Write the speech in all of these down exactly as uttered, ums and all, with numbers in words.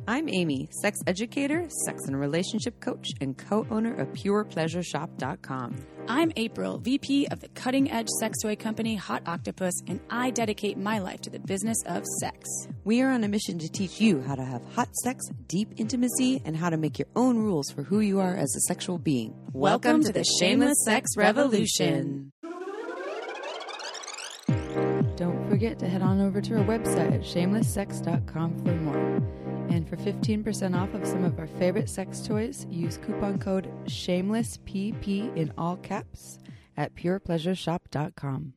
I'm Amy, sex educator, sex and relationship coach, and co-owner of pure pleasure shop dot com. I'm April, V P of the cutting-edge sex toy company Hot Octopus, and I dedicate my life to the business of sex. We are on a mission to teach you how to have hot sex, deep intimacy, and how to make your own rules for who you are as a sexual being. Welcome, Welcome to, to the Shameless Sex Revolution. Don't forget to head on over to our website at shameless sex dot com for more. And for fifteen percent off of some of our favorite sex toys, use coupon code SHAMELESSPP in all caps at pure pleasure shop dot com.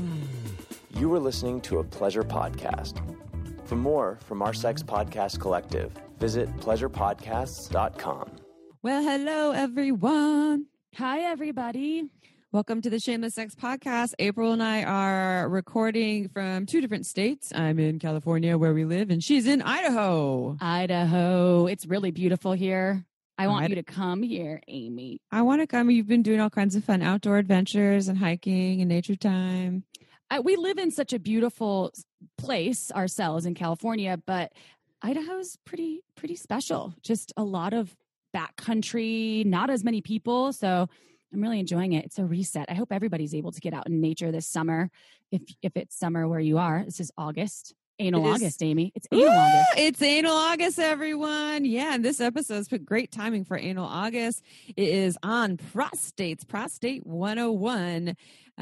You are listening to a pleasure podcast. For more from our sex podcast collective, visit pleasure podcasts dot com. Well, hello, everyone. Hi, everybody. Welcome to the Shameless Sex Podcast. April and I are recording from two different states. I'm in California where we live, and she's in Idaho. Idaho. It's really beautiful here. I want Ida- you to come here, Amy. I want to come. You've been doing all kinds of fun outdoor adventures and hiking and nature time. I, we live in such a beautiful place ourselves in California, but Idaho's pretty, pretty special. Just a lot of backcountry, not as many people. So I'm really enjoying it. It's a reset. I hope everybody's able to get out in nature this summer. If if it's summer where you are, this is August. Anal August, Amy. It's Anal Woo! August. It's Anal August, everyone. Yeah, and this episode's put great timing for Anal August. It is on prostates, Prostate one oh one. Uh,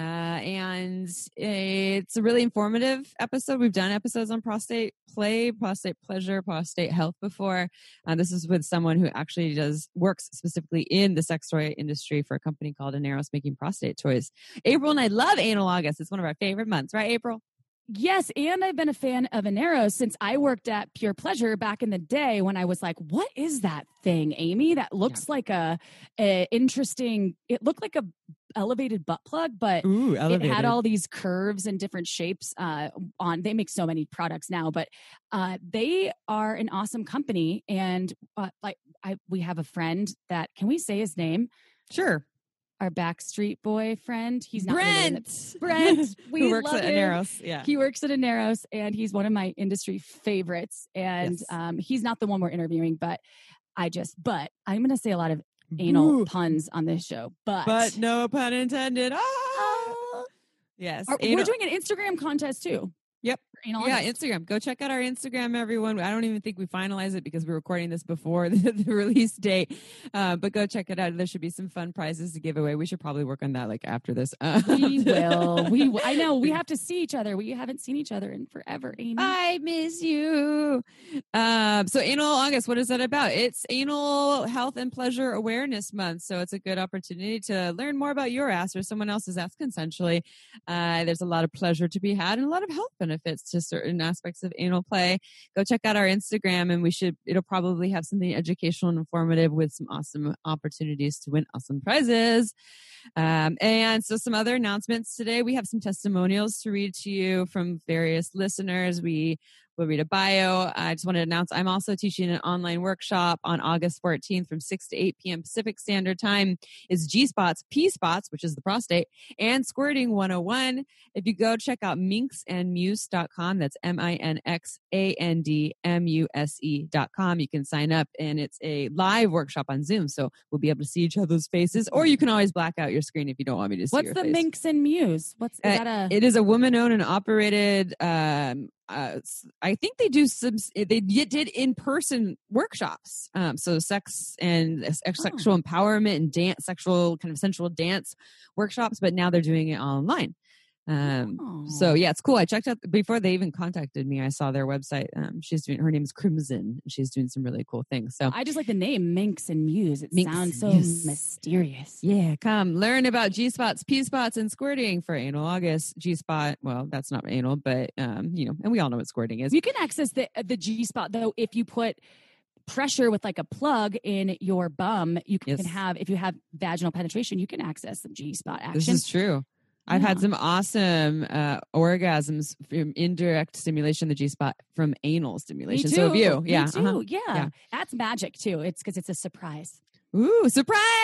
and it's a really informative episode. We've done episodes on prostate play, prostate pleasure, prostate health before. Uh, this is with someone who actually does works specifically in the sex toy industry for a company called Aneros, making prostate toys. April and I love Anal August. It's one of our favorite months, right, April? Yes, and I've been a fan of Aneros since I worked at Pure Pleasure back in the day when I was like, what is that thing, Amy? That looks yeah. like a, a interesting, it looked like a elevated butt plug, but Ooh, it had all these curves and different shapes uh, on. They make so many products now, but uh, they are an awesome company. And uh, like I, we have a friend that, can we say his name? Sure. Our Backstreet Boy friend. He's not Brent. Brent. We Who works love at him. Aneros. Yeah. He works at Aneros, and he's one of my industry favorites. And Yes. um, he's not the one we're interviewing, but I just, but I'm going to say a lot of anal Ooh. puns on this show, but. But no pun intended. Ah! Uh, Yes. are, Anal- we're doing an Instagram contest too. Yep. Anal Yeah, August. Instagram. Go check out our Instagram, everyone. I don't even think we finalized it because we're recording this before the, the release date. Uh, but go check it out. There should be some fun prizes to give away. We should probably work on that like after this. Uh, We will. We. w- I know we have to see each other. We haven't seen each other in forever, Amy. I miss you. Um, so Anal August, what is that about? It's Anal Health and Pleasure Awareness Month. So it's a good opportunity to learn more about your ass or someone else's ass consensually. Uh, there's a lot of pleasure to be had and a lot of health benefits to certain aspects of anal play. Go check out our Instagram, and we should, it'll probably have something educational and informative with some awesome opportunities to win awesome prizes. Um, and so some other announcements today. We have some testimonials to read to you from various listeners. We will read a bio. I just want to announce I'm also teaching an online workshop on August fourteenth from six to eight p.m. Pacific Standard Time. It's G-Spots, P-Spots, which is the prostate, and Squirting one oh one. If you go check out minx and muse dot com, that's M I N X A N D M U S E dot com, you can sign up, and it's a live workshop on Zoom, so we'll be able to see each other's faces, or you can always black out your screen if you don't want me to see What's your the face. Minx and Muse? What's is Uh, that a? It is a woman-owned and operated. Um, uh, I think they do some. They did in-person workshops. Um, so sex and sex, Oh. sexual empowerment and dance, sexual kind of sensual dance workshops. But now they're doing it online. Um, Oh. so yeah, it's cool. I checked out before they even contacted me. I saw their website. Um, she's doing, her name is Crimson, and she's doing some really cool things. So I just like the name Minx and Muse. It Minx sounds and so Muse. mysterious. yeah, come learn about G-spots, P-spots, and squirting for Anal August. G-spot, well, that's not anal, but um, you know, and we all know what squirting is. You can access the the G spot though if you put pressure with like a plug in your bum. You can Yes. have, if you have vaginal penetration, you can access some G spot action. This is true. I've had Yeah. some awesome uh, orgasms from indirect stimulation of the G-spot from anal Me stimulation. too. So have you. Me Yeah. too. uh-huh. Yeah. Yeah. That's magic too. It's because it's a surprise. Ooh, surprise!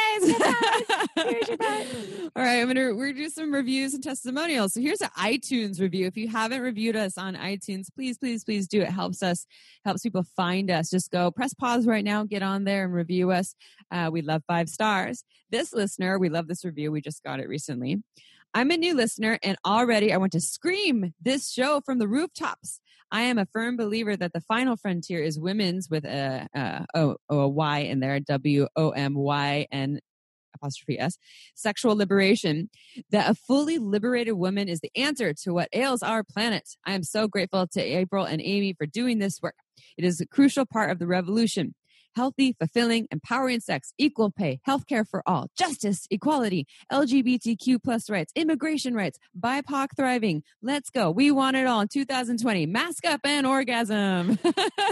Here's your prize. All right, I'm gonna we're gonna do some reviews and testimonials. So here's an iTunes review. If you haven't reviewed us on iTunes, please, please, please do. It helps us, helps people find us. Just go press pause right now, get on there and review us. Uh, we love five stars. This listener, we love this review. We just got it recently. I'm a new listener, and already I want to scream this show from the rooftops. I am a firm believer that the final frontier is women's with a, a, a, a Y in there, W O M Y N apostrophe S, sexual liberation. That a fully liberated woman is the answer to what ails our planet. I am so grateful to April and Amy for doing this work. It is a crucial part of the revolution. Healthy, fulfilling, empowering sex, equal pay, healthcare for all, justice, equality, L G B T Q plus rights, immigration rights, B I P O C thriving. Let's go. We want it all in two thousand twenty. Mask up and orgasm.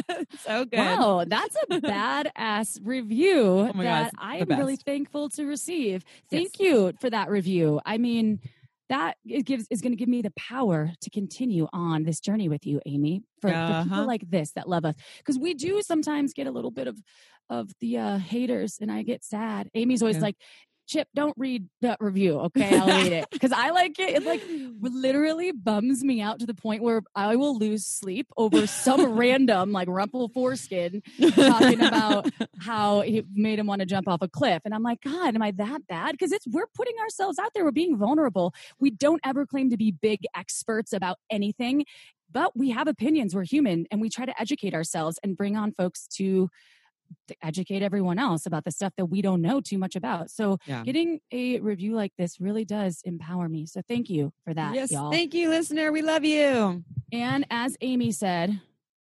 So good. Wow, that's a badass review Oh my that God, I the am really best. thankful to receive. Thank Yes. you for that review. I mean, that it gives is going to give me the power to continue on this journey with you, Amy, for, for Uh-huh. people like this that love us, because we do sometimes get a little bit of of the uh, haters, and I get sad. Amy's always Yeah. like, Chip, don't read that review, okay? I'll read it because I like it. It like literally bums me out to the point where I will lose sleep over some random like rumple foreskin talking about how he made him want to jump off a cliff. And I'm like, God, am I that bad? Because it's we're putting ourselves out there. We're being vulnerable. We don't ever claim to be big experts about anything, but we have opinions. We're human, and we try to educate ourselves and bring on folks to to educate everyone else about the stuff that we don't know too much about. So Yeah. getting a review like this really does empower me. So thank you for that, Yes, y'all. thank you, listener. We love you. And as Amy said,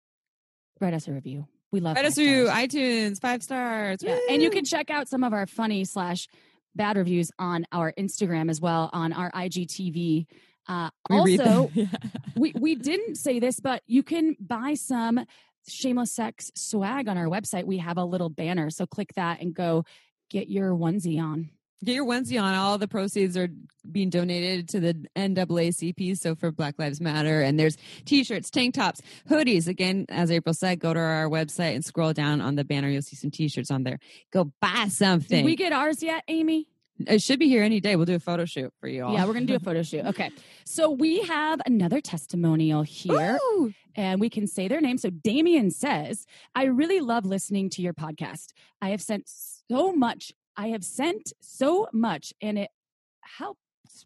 write us a review. We love Write us five through stars. iTunes, five stars. Yeah. And you Woo! can check out some of our funny slash bad reviews on our Instagram as well, on our I G T V. Uh, We read also, them. Yeah. we, we didn't say this, but you can buy some Shameless Sex swag on our website. We have a little banner. So click that and go get your onesie on. Get your onesie on. All the proceeds are being donated to the N double A C P, so for Black Lives Matter. And there's t-shirts, tank tops, hoodies. Again, as April said, go to our website and scroll down on the banner. You'll see some t-shirts on there. Go buy something. Did we get ours yet, Amy? It should be here any day. We'll do a photo shoot for you all. Yeah, we're going to do a photo shoot. Okay. So we have another testimonial here. Ooh. And we can say their name. So Damien says, I really love listening to your podcast. I have sent so much. I have sent so much and it helps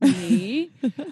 me.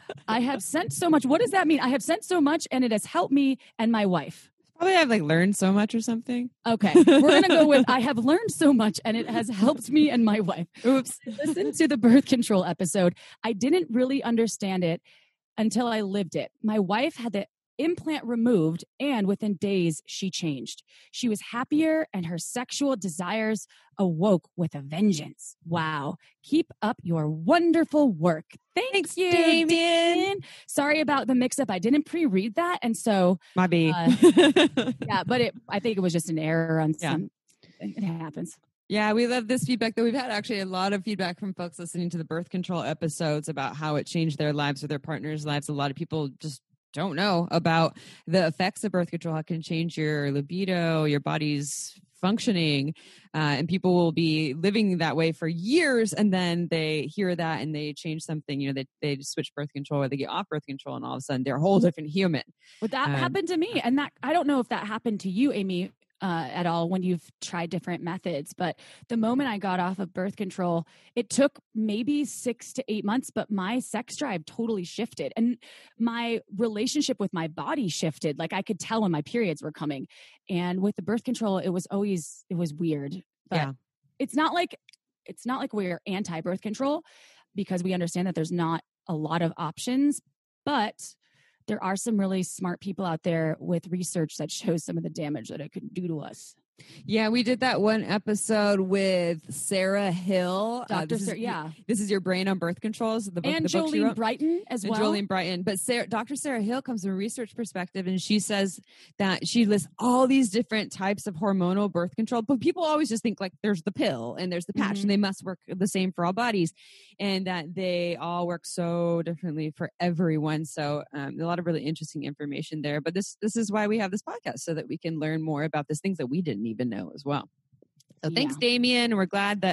I have sent so much. What does that mean? I have sent so much and it has helped me and my wife. Probably have like learned so much or something. Okay. We're going to go with I have learned so much and it has helped me and my wife. Oops. Listen to the birth control episode. I didn't really understand it until I lived it. My wife had the implant removed, and within days, she changed. She was happier, and her sexual desires awoke with a vengeance. Wow. Keep up your wonderful work. Thank Thanks, you, Damien. Damien. Sorry about the mix-up. I didn't pre-read that, and so, My B. uh, yeah, but it. I think it was just an error on Yeah. some. It happens. Yeah, we love this feedback though. We've had actually a lot of feedback from folks listening to the birth control episodes about how it changed their lives or their partners' lives. A lot of people just don't know about the effects of birth control, how it can change your libido, your body's functioning, uh, and people will be living that way for years, and then they hear that and they change something. You know, they they just switch birth control or they get off birth control, and all of a sudden they're a whole different human. But that Um, happened to me. And that I don't know if that happened to you, Amy, uh, at all when you've tried different methods. But the moment I got off of birth control, it took maybe six to eight months, but my sex drive totally shifted. And my relationship with my body shifted. Like I could tell when my periods were coming. And with the birth control, it was always, it was weird. But Yeah. it's not like, it's not like we're anti-birth control because we understand that there's not a lot of options, but there are some really smart people out there with research that shows some of the damage that it could do to us. Yeah, we did that one episode with Sarah Hill. Uh, Doctor this is- Sarah, yeah. This is Your Brain on Birth Controls. The book, And the book she Jolene wrote. Brighton as And well. Jolene Brighton. But Sarah, Doctor Sarah Hill comes from a research perspective, and she says that she lists all these different types of hormonal birth control. But people always just think like there's the pill and there's the patch, Mhm. and they must work the same for all bodies, and that they all work so differently for everyone. So um, a lot of really interesting information there. But this this is why we have this podcast, so that we can learn more about these things that we didn't even know as well. So thanks, Yeah. Damien. We're glad that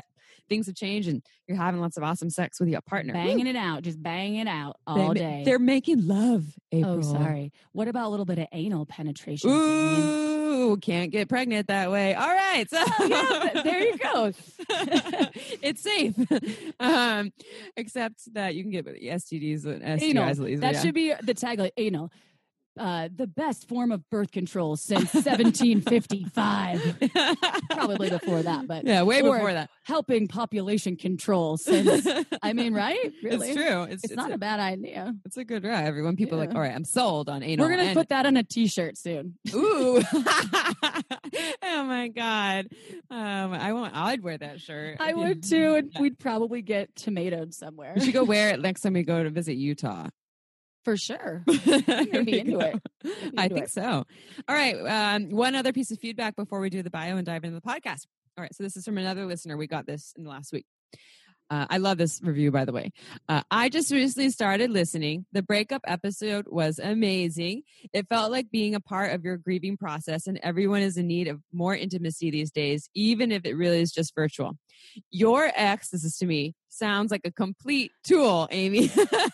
things have changed and you're having lots of awesome sex with your partner. Banging Woo. it out, just banging it out all they, day. They're making love, April. Oh, sorry. What about a little bit of anal penetration? Ooh, can't get pregnant that way. All right. So oh, yeah, there you go. It's safe. Um, except that you can get S T Ds and S T Is. Anal. Easily, that yeah. should be the tagline. Anal. Uh, the best form of birth control since seventeen fifty-five. Probably before that, but yeah, way or before that. Helping population control since. I mean, right? Really, it's true. It's, It's, it's not a, a bad idea. It's a good drive. Everyone, people are Yeah. like, all right, I'm sold on anal. We're gonna and- put that on a T-shirt soon. Ooh. Oh my God. Um, I won't, I'd wear that shirt. I would too, and we'd probably get tomatoed somewhere We should go wear it next time we go to visit Utah. for sure. There be we into go. it. I'd be I into think it. so. All right. Um, one other piece of feedback before we do the bio and dive into the podcast. All right. So this is from another listener. We got this in the last week. Uh, I love this review, by the way. Uh, I just recently started listening. The breakup episode was amazing. It felt like being a part of your grieving process, and everyone is in need of more intimacy these days, even if it really is just virtual. Your ex, this is to me, sounds like a complete tool, Amy.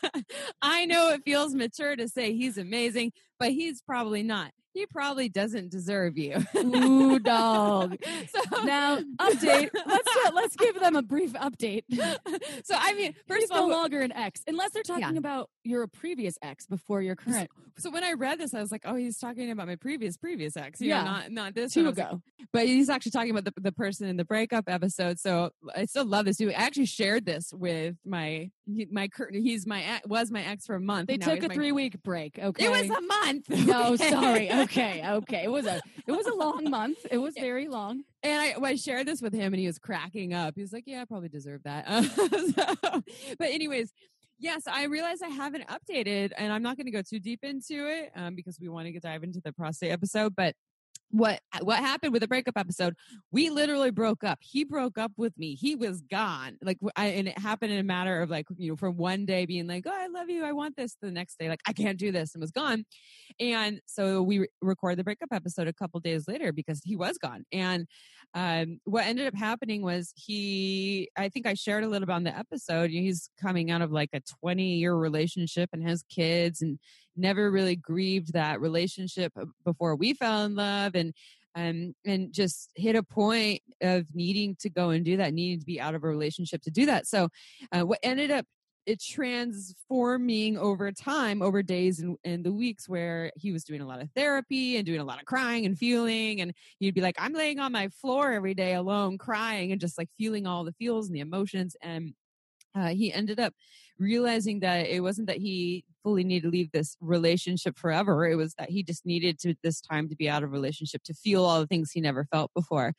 I know it feels mature to say he's amazing, but he's probably not. He probably doesn't deserve you. Ooh, dog. So Now, update. Let's uh, let's give them a brief update. So I mean, first He's of all, no longer an ex, unless they're talking Yeah. about your previous ex before your current. so when I read this, I was like, oh, he's talking about my previous previous ex. You Yeah. know, not not this Two one. I was like, ago. but he's actually talking about the, the person in the breakup episode. So I still love this dude. I actually shared this with my my cur- he's my ex, was my ex for a month. They and now took he's a my- three week break. Okay, It was a month. no, Okay. sorry. Okay, okay. It was a it was a long month. It was very long. And I, well, I shared this with him, and he was cracking up. He was like, "Yeah, I probably deserve that." Uh, so, but anyways, yes, I realized I haven't updated, and I'm not going to go too deep into it um, because we want to dive into the prostate episode. But what what happened with the breakup episode? We literally broke up. He broke up with me. He was gone. Like, I, and it happened in a matter of like, you know, from one day being like, "Oh, I love you. I want this." The next day, like, "I can't do this," and was gone. And so we re- recorded the breakup episode a couple days later because he was gone. And um, what ended up happening was he, I think I shared a little bit on the episode. You know, he's coming out of like a twenty year relationship and has kids and never really grieved that relationship before we fell in love. And um, and just hit a point of needing to go and do that, needing to be out of a relationship to do that. So uh, what ended up it transforming over time, over days and, and the weeks where he was doing a lot of therapy and doing a lot of crying and feeling. And he'd be like, I'm laying on my floor every day alone, crying and just like feeling all the feels and the emotions. And uh, he ended up realizing that it wasn't that he fully needed to leave this relationship forever. It was that he just needed to this time to be out of relationship to feel all the things he never felt before.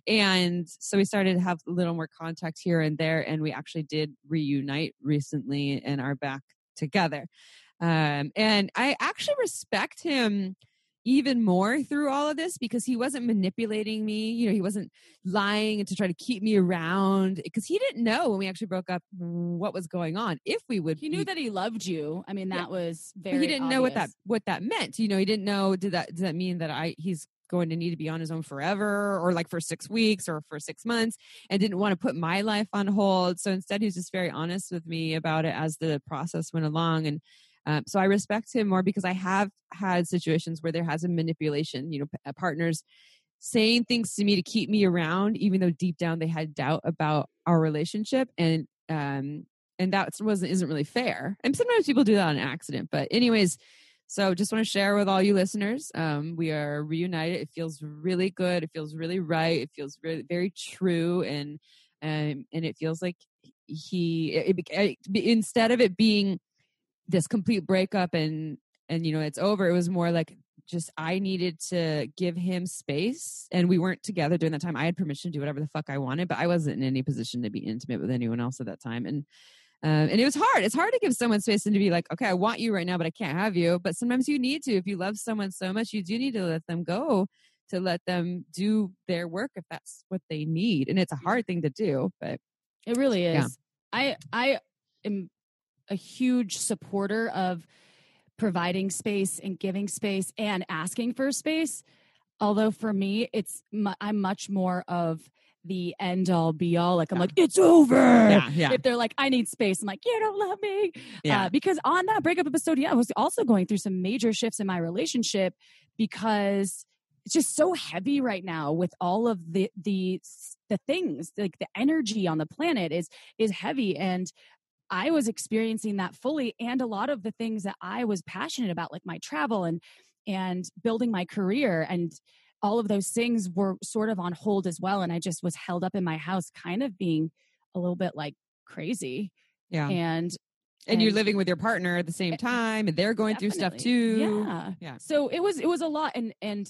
And so we started to have a little more contact here and there. And we actually did reunite recently and are back together. Um, and I actually respect him even more through all of this because he wasn't manipulating me. You know, he wasn't lying to try to keep me around because he didn't know when we actually broke up what was going on. If we would, He knew be, that he loved you. I mean, that Yeah. was but very he didn't know what that obvious. what that meant. You know, he didn't know. Did that does that mean that I he's going to need to be on his own forever or like for six weeks or for six months and didn't want to put my life on hold. So instead, he was just very honest with me about it as the process went along. And Um, so I respect him more because I have had situations where there has a manipulation, you know, p- partners saying things to me to keep me around, even though deep down they had doubt about our relationship. And, um, and that wasn't, isn't really fair. And sometimes people do that on accident, but anyways, so just want to share with all you listeners. Um, we are reunited. It feels really good. It feels really right. It feels really, very true. And, um, and it feels like he, it, it, it, instead of it being this complete breakup and and you know it's over, it was more like just I needed to give him space, and we weren't together during that time. I had permission to do whatever the fuck I wanted, but I wasn't in any position to be intimate with anyone else at that time. And um, and it was hard. It's hard to give someone space and to be like, okay, I want you right now, but I can't have you. But sometimes you need to. If you love someone so much, you do need to let them go, to let them do their work if that's what they need. And it's a hard thing to do, but It really is. Yeah. I I am a huge supporter of providing space and giving space and asking for space. Although for me, it's mu- I'm much more of the end all be all. Like I'm Yeah. like, it's over. Yeah, yeah. If they're like, I need space, I'm like, you don't love me. Yeah. Uh, because on that breakup episode, yeah, I was also going through some major shifts in my relationship because it's just so heavy right now with all of the the the things, like the energy on the planet is is heavy. And I was experiencing that fully, and a lot of the things that I was passionate about, like my travel and and building my career, and all of those things were sort of on hold as well. And I just was held up in my house, kind of being a little bit like crazy. Yeah. And And you're living with your partner at the same time, and they're going through stuff Definitely. too. Yeah. Yeah. So it was it was a lot, and and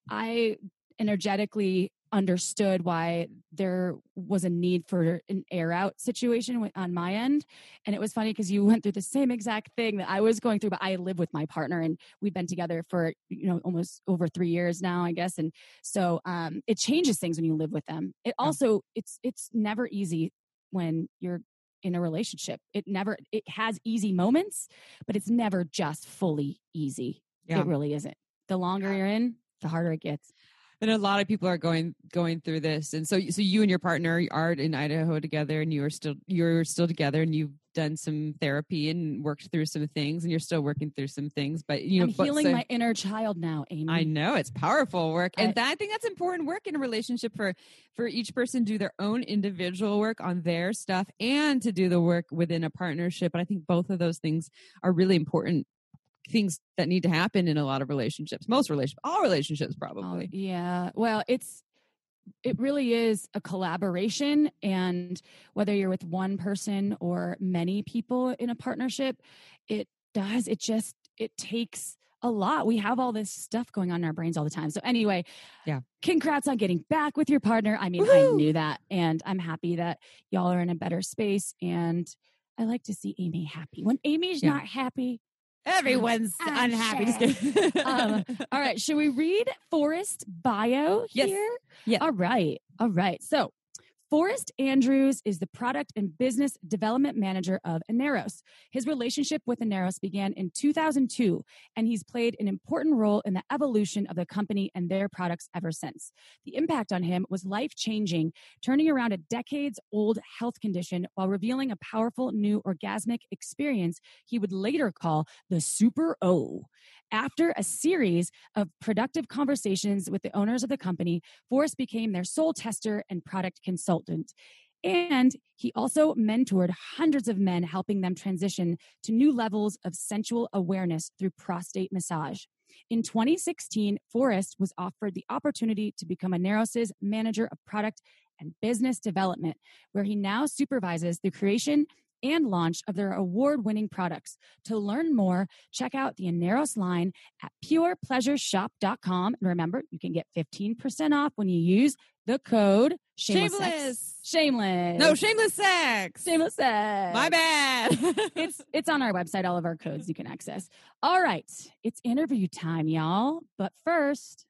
I energetically understood why there was a need for an air out situation on my end. And it was funny because you went through the same exact thing that I was going through, but I live with my partner and we've been together for, you know, almost over three years now, I guess. And so um, it changes things when you live with them. It also, it's, it's never easy when you're in a relationship. It never, it has easy moments, but it's never just fully easy. Yeah. It really isn't. The longer you're in, the harder it gets. And a lot of people are going going through this, and so so you and your partner are in Idaho together, and you are still you're still together, and you've done some therapy and worked through some things, and you're still working through some things. But you know, I'm but healing so, my inner child now, Amy. I know it's powerful work, and I, that, I think that's important work in a relationship for for each person to do their own individual work on their stuff, and to do the work within a partnership. And I think both of those things are really important things that need to happen in a lot of relationships, most relationships, all relationships probably. Oh, yeah. Well, it's, it really is a collaboration. And whether you're with one person or many people in a partnership, it does, it just, it takes a lot. We have all this stuff going on in our brains all the time. So anyway, yeah. Congrats on getting back with your partner. I mean, Woo-hoo! I knew that, and I'm happy that y'all are in a better space. And I like to see Amy happy. When Amy's yeah. not happy, everyone's I'm unhappy. Just sad. kidding. um, all right. Should we read Forrest bio Yes. here? Yeah. All right. All right. So Forrest Andrews is the product and business development manager of Aneros. His relationship with Aneros began in two thousand two, and he's played an important role in the evolution of the company and their products ever since. The impact on him was life-changing, turning around a decades-old health condition while revealing a powerful new orgasmic experience he would later call the Super O. After a series of productive conversations with the owners of the company, Forrest became their sole tester and product consultant. And he also mentored hundreds of men, helping them transition to new levels of sensual awareness through prostate massage. In twenty sixteen, Forrest was offered the opportunity to become Aneros' manager of product and business development, where he now supervises the creation and launch of their award-winning products. To learn more, check out the Aneros line at pure pleasure shop dot com. And remember, you can get fifteen percent off when you use the code Shameless. Shameless. Sex. Shameless. No, shameless sex. Shameless sex. My bad. it's it's on our website, all of our codes you can access. All right, it's interview time, y'all. But first,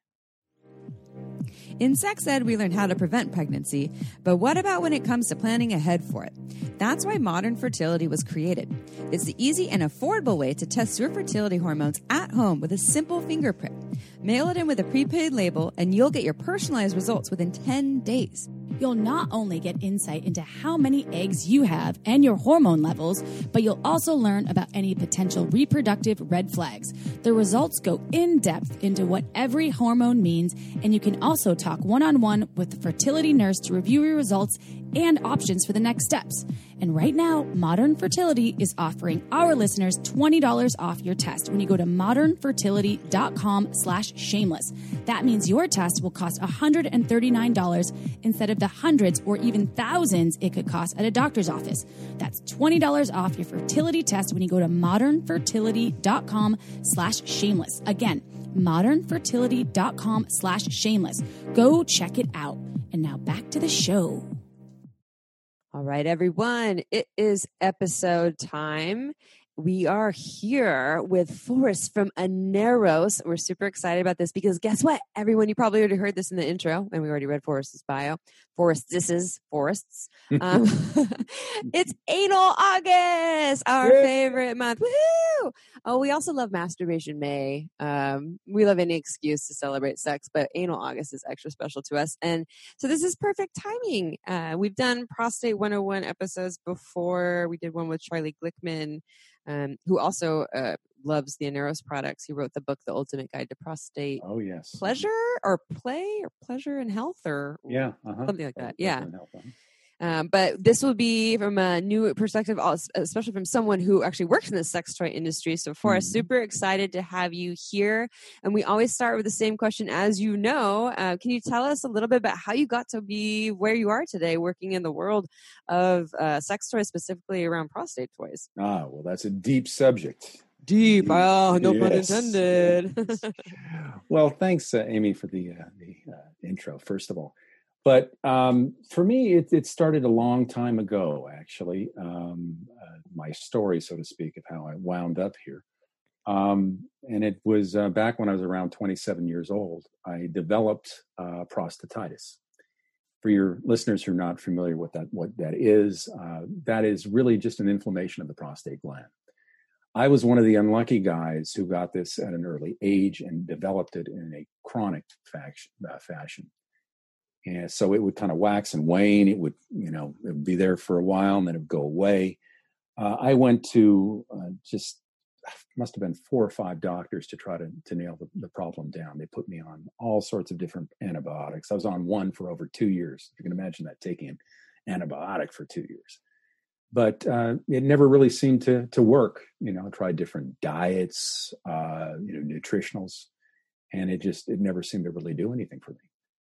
in sex ed, we learn how to prevent pregnancy, but what about when it comes to planning ahead for it? That's why Modern Fertility was created. It's the easy and affordable way to test your fertility hormones at home with a simple finger prick. Mail it in with a prepaid label, and you'll get your personalized results within ten days. You'll not only get insight into how many eggs you have and your hormone levels, but you'll also learn about any potential reproductive red flags. The results go in depth into what every hormone means, and you can also talk one-on-one with the fertility nurse to review your results and options for the next steps. And right now, Modern Fertility is offering our listeners twenty dollars off your test when you go to modern fertility dot com slash shameless. That means your test will cost one hundred thirty-nine dollars instead of the hundreds or even thousands it could cost at a doctor's office. That's twenty dollars off your fertility test when you go to modern fertility dot com slash shameless. Again, modern fertility dot com slash shameless. Go check it out. And now back to the show. All right, everyone, it is episode time. we are here with Forrest from Aneros. We're super excited about this because guess what? Everyone, you probably already heard this in the intro, and we already read Forrest's bio. Forrest, this is Forrest's. Um, it's Anal August, our Yay. favorite month. Woohoo! Oh, we also love Masturbation May. Um, we love any excuse to celebrate sex, but Anal August is extra special to us. And so this is perfect timing. Uh, we've done Prostate one oh one episodes before. We did one with Charlie Glickman, um, who also uh, loves the Aneros products. He wrote the book, The Ultimate Guide to Prostate Oh, yes. Pleasure or Play or Pleasure and Health or Yeah. Uh-huh. something like that. Pleasure Yeah. and health, uh-huh. Um, but this will be from a new perspective, especially from someone who actually works in the sex toy industry. So, Forrest, Mhm. super excited to have you here. And we always start with the same question, as you know. Uh, can you tell us a little bit about how you got to be where you are today, working in the world of uh, sex toys, specifically around prostate toys? Ah, well, that's a deep subject. Deep. Oh, no pun Yes. intended. Yes. Well, thanks, uh, Amy, for the uh, the uh, intro, first of all. But um, for me, it, it started a long time ago, actually. Um, uh, my story, so to speak, of how I wound up here. Um, and it was uh, back when I was around twenty-seven years old. I developed uh, prostatitis. For your listeners who are not familiar with that, what that is, uh, that is really just an inflammation of the prostate gland. I was one of the unlucky guys who got this at an early age and developed it in a chronic faction, uh, fashion. And so it would kind of wax and wane. It would, you know, it would be there for a while and then it would go away. Uh, I went to uh, just, must have been four or five doctors to try to, to nail the, the problem down. They put me on all sorts of different antibiotics. I was on one for over two years. You can imagine that, taking an antibiotic for two years. But uh, it never really seemed to to work. You know, I tried different diets, uh, you know, nutritionals, and it just, it never seemed to really do anything for me.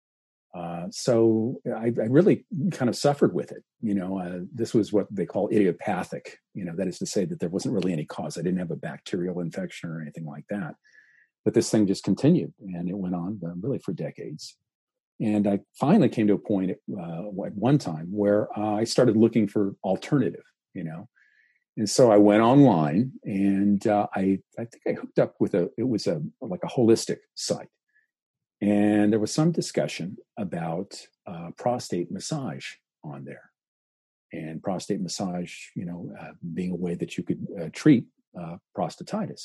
Uh, so I, I really kind of suffered with it. You know, uh, this was what they call idiopathic. You know, that is to say that there wasn't really any cause. I didn't have a bacterial infection or anything like that. But this thing just continued, and it went on uh, really for decades. And I finally came to a point uh, at one time where uh, I started looking for alternative, you know. And so I went online, and uh, I I think I hooked up with a, it was a like a holistic site. And there was some discussion about uh, prostate massage on there, and prostate massage, you know, uh, being a way that you could uh, treat uh, prostatitis.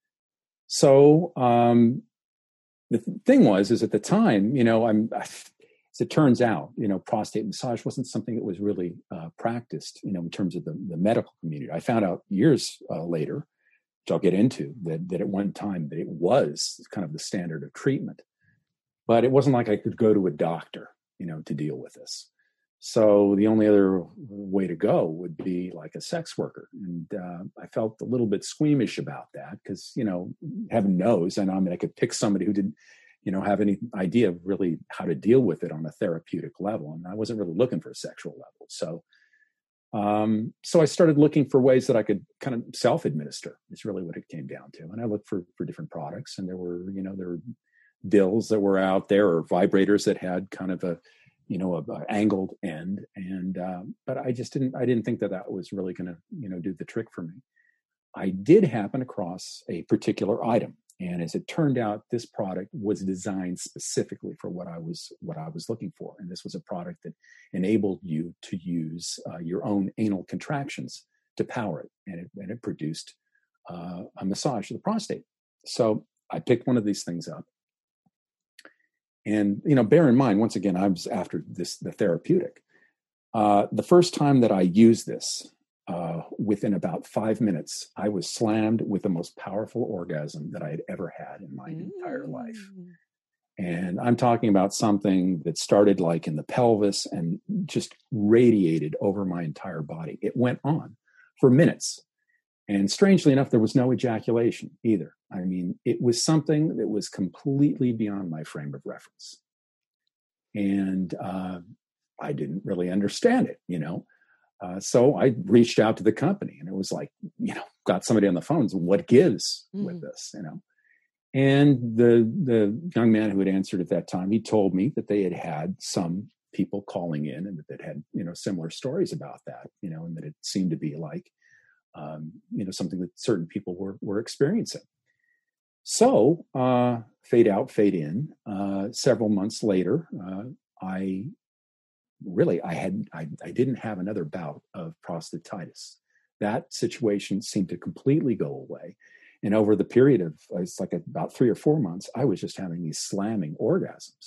So um, the th- thing was, is at the time, you know, I'm, as it turns out, you know, prostate massage wasn't something that was really uh, practiced, you know, in terms of the, the medical community. I found out years uh, later, which I'll get into, that that at one time that it was kind of the standard of treatment. But it wasn't like I could go to a doctor, you know, to deal with this. So the only other way to go would be like a sex worker. And uh, I felt a little bit squeamish about that because, you know, heaven knows. And I mean, I could pick somebody who didn't, you know, have any idea of really how to deal with it on a therapeutic level. And I wasn't really looking for a sexual level. So, um, so I started looking for ways that I could kind of self-administer. Is really what it came down to. And I looked for, for different products, and there were, you know, there were dills that were out there, or vibrators that had kind of a, you know, a, a angled end. And, um, but I just didn't, I didn't think that that was really going to, you know, do the trick for me. I did happen across a particular item. And as it turned out, this product was designed specifically for what I was, what I was looking for. And this was a product that enabled you to use uh, your own anal contractions to power it. And it, and it produced uh, a massage of the prostate. So I picked one of these things up. And, you know, bear in mind, once again, I was after this, the therapeutic. Uh, the first time that I used this, uh, within about five minutes, I was slammed with the most powerful orgasm that I had ever had in my mm. entire life. And I'm talking about something that started like in the pelvis and just radiated over my entire body. It went on for minutes. And strangely enough, there was no ejaculation either. I mean, it was something that was completely beyond my frame of reference. And uh, I didn't really understand it, you know. Uh, so I reached out to the company, and it was like, you know, got somebody on the phone. So what gives mm. with this, you know? And the the young man who had answered at that time, he told me that they had had some people calling in and that they had, you know, similar stories about that, you know, and that it seemed to be like um, you know, something that certain people were were experiencing. So, uh, fade out, fade in. Uh, several months later, uh, I really I had I, I didn't have another bout of prostatitis. That situation seemed to completely go away. And over the period of, it's like about three or four months, I was just having these slamming orgasms.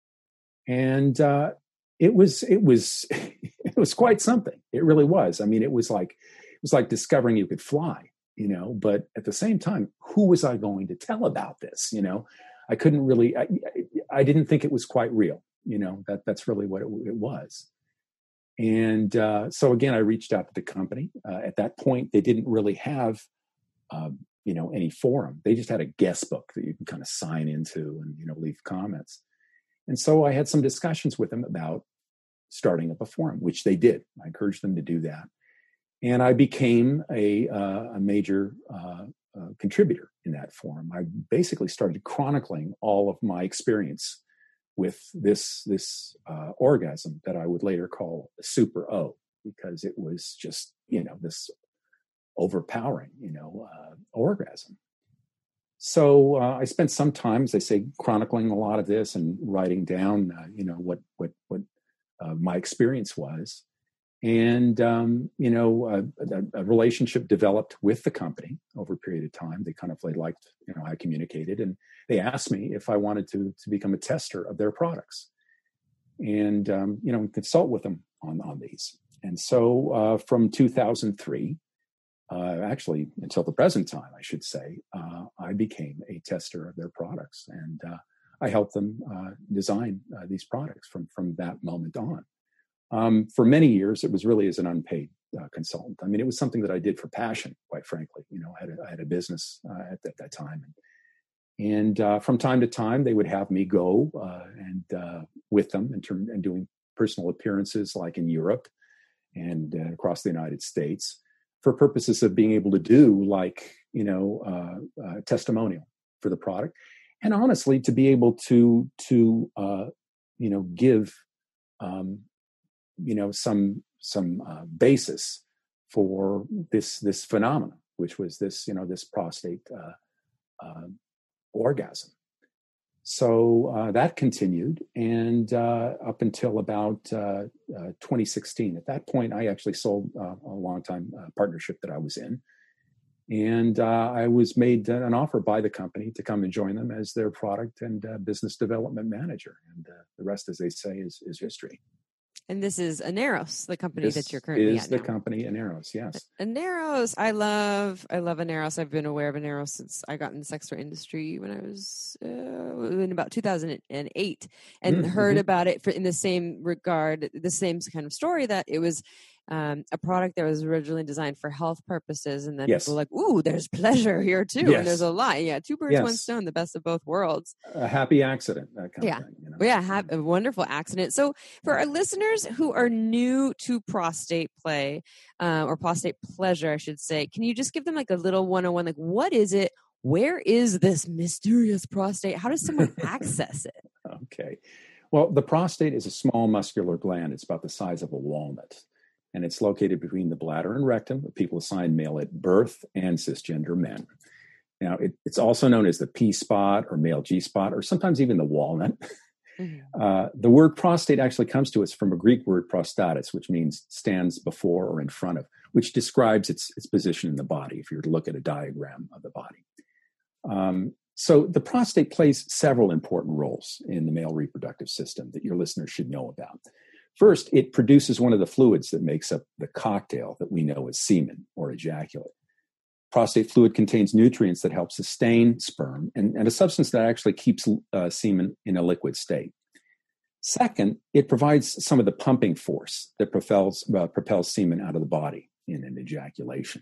And uh, it was, it was, it was quite something. It really was. I mean, it was like, it was like discovering you could fly, you know, but at the same time, who was I going to tell about this? You know, I couldn't really, I, I didn't think it was quite real, you know, that that's really what it, it was. And uh, so again, I reached out to the company. Uh, at that point, they didn't really have, um, you know, any forum. They just had a guest book that you can kind of sign into and, you know, leave comments. And so I had some discussions with them about starting up a forum, which they did. I encouraged them to do that. And I became a, uh, a major uh, uh, contributor in that forum. I basically started chronicling all of my experience with this, this uh, orgasm that I would later call Super O, because it was just, you know, this overpowering, you know, uh, orgasm. So uh, I spent some time, as I say, chronicling a lot of this and writing down, uh, you know, what what what uh, my experience was, and um, you know, uh, a, a relationship developed with the company over a period of time. They kind of they liked, you know, how I communicated, and they asked me if I wanted to to become a tester of their products, and um, you know, consult with them on on these. And so uh, from two thousand three. Uh, actually, until the present time, I should say, uh, I became a tester of their products, and uh, I helped them uh, design uh, these products from from that moment on. Um, for many years, it was really as an unpaid uh, consultant. I mean, it was something that I did for passion, quite frankly. You know, I had a, I had a business uh, at, at that time, and, and uh, from time to time, they would have me go uh, and uh, with them in term, and doing personal appearances, like in Europe and uh, across the United States, for purposes of being able to do like, you know, uh, uh, testimonial for the product. And honestly, to be able to, to uh, you know, give, um, you know, some, some uh, basis for this, this phenomenon, which was this, you know, this prostate uh, uh, orgasm. So uh, that continued, and uh, up until about uh, uh, twenty sixteen. At that point, I actually sold uh, a long-time uh, partnership that I was in, and uh, I was made an offer by the company to come and join them as their product and uh, business development manager. And uh, the rest, as they say, is, is history. And this is Aneros, the company This that you're currently is at the now. company Aneros, yes. Aneros, I love, I love Aneros. I've been aware of Aneros since I got in the sex toy industry when I was uh, in about two thousand eight, and Mm-hmm. heard about it for, in the same regard, the same kind of story, that it was um, a product that was originally designed for health purposes, and then Yes. people were like, ooh, there's pleasure here too, Yes. and there's a lot. Yeah, two birds, Yes. one stone, the best of both worlds. A happy accident, that kind Yeah. of thing. You know? Well, yeah, have a wonderful accident. So for our listeners who are new to prostate play uh, or prostate pleasure, I should say, can you just give them like a little one-on-one, like what is it? Where is this mysterious prostate? How does someone access it? Okay. Well, the prostate is a small muscular gland. It's about the size of a walnut. And it's located between the bladder and rectum, with people assigned male at birth and cisgender men. Now, it, it's also known as the P spot or male G spot, or sometimes even the walnut. Mm-hmm. Uh, the word prostate actually comes to us from a Greek word prostatis, which means stands before or in front of, which describes its, its position in the body, if you were to look at a diagram of the body. Um, so the prostate plays several important roles in the male reproductive system that your listeners should know about. First, it produces one of the fluids that makes up the cocktail that we know as semen or ejaculate. Prostate fluid contains nutrients that help sustain sperm and, and a substance that actually keeps uh, semen in a liquid state. Second, it provides some of the pumping force that propels, uh, propels semen out of the body in an ejaculation.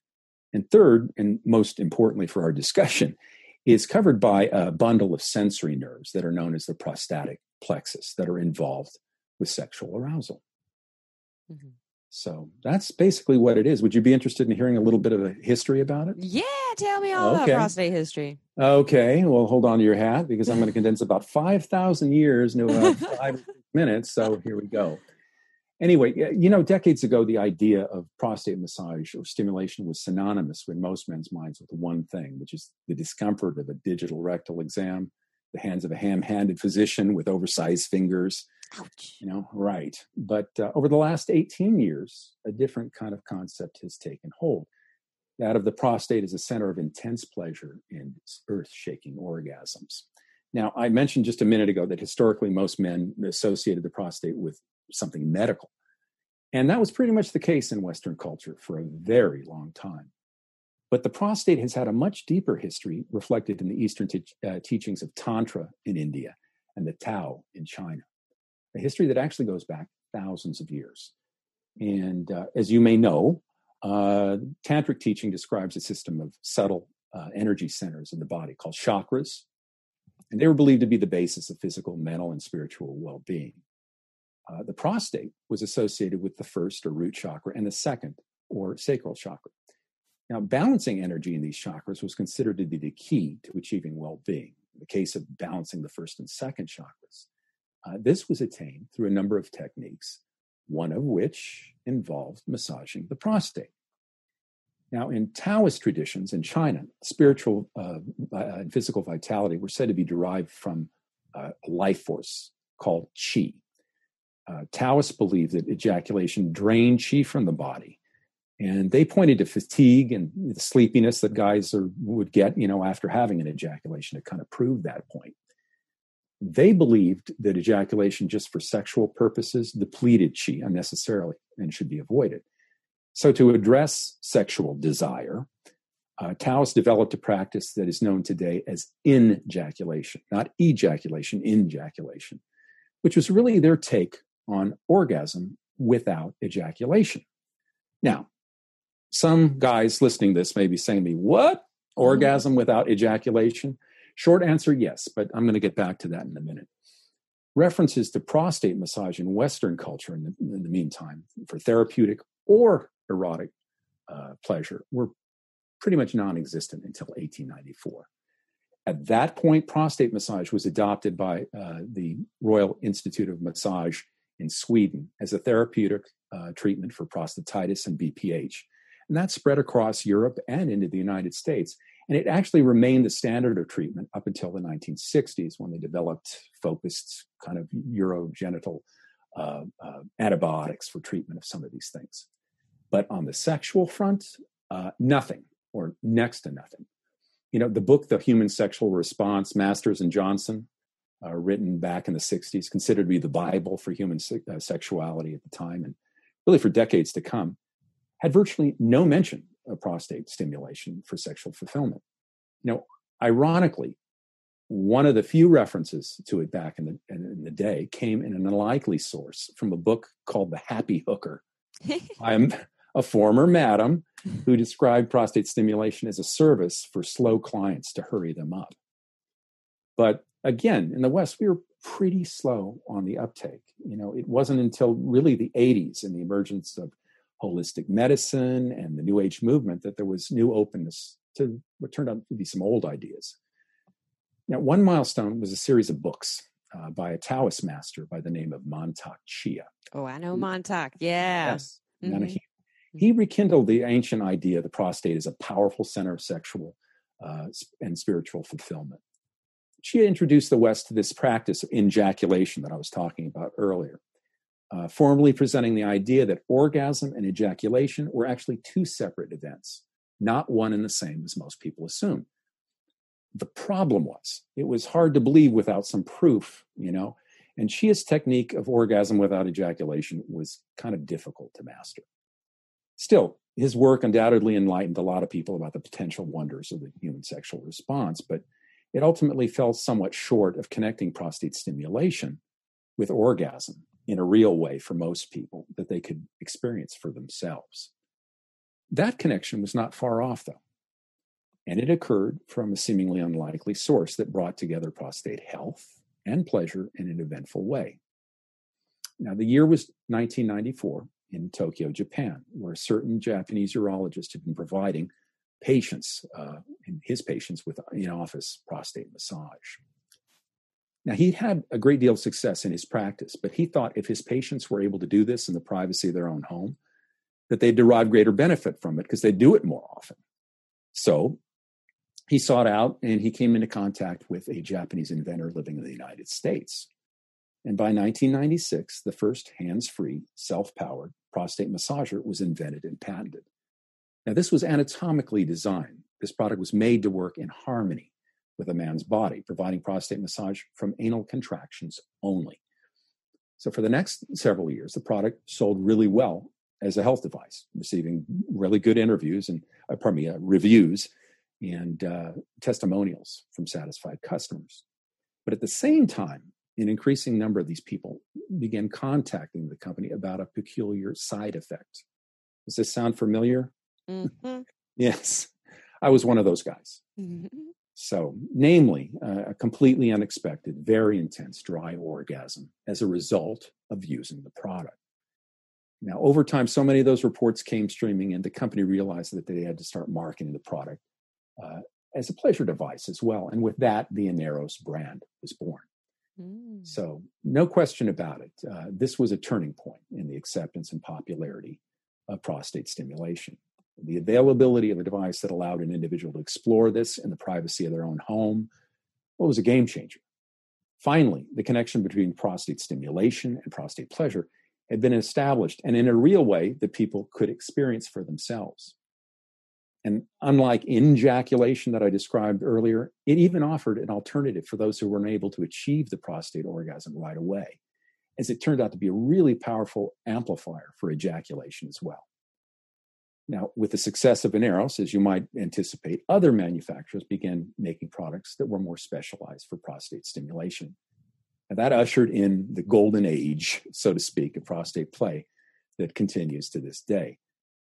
And third, and most importantly for our discussion, is covered by a bundle of sensory nerves that are known as the prostatic plexus that are involved with sexual arousal. Mm-hmm. So that's basically what it is. Would you be interested in hearing a little bit of a history about it? Yeah, tell me all okay. about prostate history. Okay, well, hold on to your hat because I'm going to condense about five thousand years into about five minutes. So here we go. Anyway, you know, decades ago, the idea of prostate massage or stimulation was synonymous in most men's minds with one thing, which is the discomfort of a digital rectal exam, the hands of a ham-handed physician with oversized fingers. Ouch. You know, right. But uh, over the last eighteen years, a different kind of concept has taken hold. That of the prostate as a center of intense pleasure and earth-shaking orgasms. Now, I mentioned just a minute ago that historically most men associated the prostate with something medical. And that was pretty much the case in Western culture for a very long time. But the prostate has had a much deeper history reflected in the Eastern te- uh, teachings of Tantra in India and the Tao in China, a history that actually goes back thousands of years. And uh, as you may know, uh, Tantric teaching describes a system of subtle uh, energy centers in the body called chakras, and they were believed to be the basis of physical, mental, and spiritual well-being. Uh, the prostate was associated with the first or root chakra and the second or sacral chakra. Now, balancing energy in these chakras was considered to be the key to achieving well-being. In the case of balancing the first and second chakras, uh, this was attained through a number of techniques, one of which involved massaging the prostate. Now, in Taoist traditions in China, spiritual uh, and physical vitality were said to be derived from uh, a life force called qi. Uh, Taoists believed that ejaculation drained qi from the body, and they pointed to fatigue and the sleepiness that guys are, would get, you know, after having an ejaculation to kind of prove that point. They believed that ejaculation just for sexual purposes depleted qi unnecessarily and should be avoided. So to address sexual desire, uh, Taoists developed a practice that is known today as in-jaculation, not ejaculation, in-jaculation, which was really their take on orgasm without ejaculation. Now, some guys listening to this may be saying to me, what? Orgasm without ejaculation? Short answer, yes, but I'm going to get back to that in a minute. References to prostate massage in Western culture in the, in the meantime for therapeutic or erotic uh, pleasure were pretty much non-existent until eighteen ninety-four. At that point, prostate massage was adopted by uh, the Royal Institute of Massage in Sweden as a therapeutic uh, treatment for prostatitis and B P H. And that spread across Europe and into the United States. And it actually remained the standard of treatment up until the nineteen sixties when they developed focused kind of urogenital uh, uh, antibiotics for treatment of some of these things. But on the sexual front, uh, nothing or next to nothing. You know, the book, The Human Sexual Response, Masters and Johnson, uh, written back in the sixties, considered to be the Bible for human se- uh, sexuality at the time, and really for decades to come, had virtually no mention of prostate stimulation for sexual fulfillment. You know, ironically, one of the few references to it back in the, in the day came in an unlikely source from a book called The Happy Hooker. I'm a former madam who described prostate stimulation as a service for slow clients to hurry them up. But again, in the West, we were pretty slow on the uptake. You know, it wasn't until really the eighties and the emergence of holistic medicine and the New Age movement that there was new openness to what turned out to be some old ideas. Now, one milestone was a series of books uh, by a Taoist master by the name of Mantak Chia. Oh, I know Mantak. Yeah. Yes. Mm-hmm. He, he rekindled the ancient idea the prostate is a powerful center of sexual uh, and spiritual fulfillment. Chia introduced the West to this practice of ejaculation that I was talking about earlier, uh, formally presenting the idea that orgasm and ejaculation were actually two separate events, not one and the same as most people assume. The problem was, it was hard to believe without some proof, you know, and Chia's technique of orgasm without ejaculation was kind of difficult to master. Still, his work undoubtedly enlightened a lot of people about the potential wonders of the human sexual response, but it ultimately fell somewhat short of connecting prostate stimulation with orgasm in a real way for most people that they could experience for themselves. That connection was not far off, though, and it occurred from a seemingly unlikely source that brought together prostate health and pleasure in an eventful way. Now, the year was nineteen ninety-four in Tokyo, Japan, where a certain Japanese urologist had been providing patients, uh, his patients with in-office prostate massage. Now, he had a great deal of success in his practice, but he thought if his patients were able to do this in the privacy of their own home, that they'd derive greater benefit from it because they do it more often. So he sought out and he came into contact with a Japanese inventor living in the United States. And by nineteen ninety-six, the first hands-free, self-powered prostate massager was invented and patented. Now, this was anatomically designed. This product was made to work in harmony with a man's body, providing prostate massage from anal contractions only. So for the next several years, the product sold really well as a health device, receiving really good interviews and, uh, pardon me, uh, reviews and uh, testimonials from satisfied customers. But at the same time, an increasing number of these people began contacting the company about a peculiar side effect. Does this sound familiar? Mm-hmm. Yes, I was one of those guys. Mm-hmm. So, namely, uh, a completely unexpected, very intense dry orgasm as a result of using the product. Now, over time, so many of those reports came streaming, and the company realized that they had to start marketing the product uh, as a pleasure device as well. And with that, the Aneros brand was born. Mm. So, no question about it. Uh, this was a turning point in the acceptance and popularity of prostate stimulation. The availability of a device that allowed an individual to explore this in the privacy of their own home, well, was a game changer. Finally, the connection between prostate stimulation and prostate pleasure had been established, and in a real way that people could experience for themselves. And unlike ejaculation that I described earlier, it even offered an alternative for those who weren't able to achieve the prostate orgasm right away, as it turned out to be a really powerful amplifier for ejaculation as well. Now, with the success of Aneros, as you might anticipate, other manufacturers began making products that were more specialized for prostate stimulation. And that ushered in the golden age, so to speak, of prostate play that continues to this day.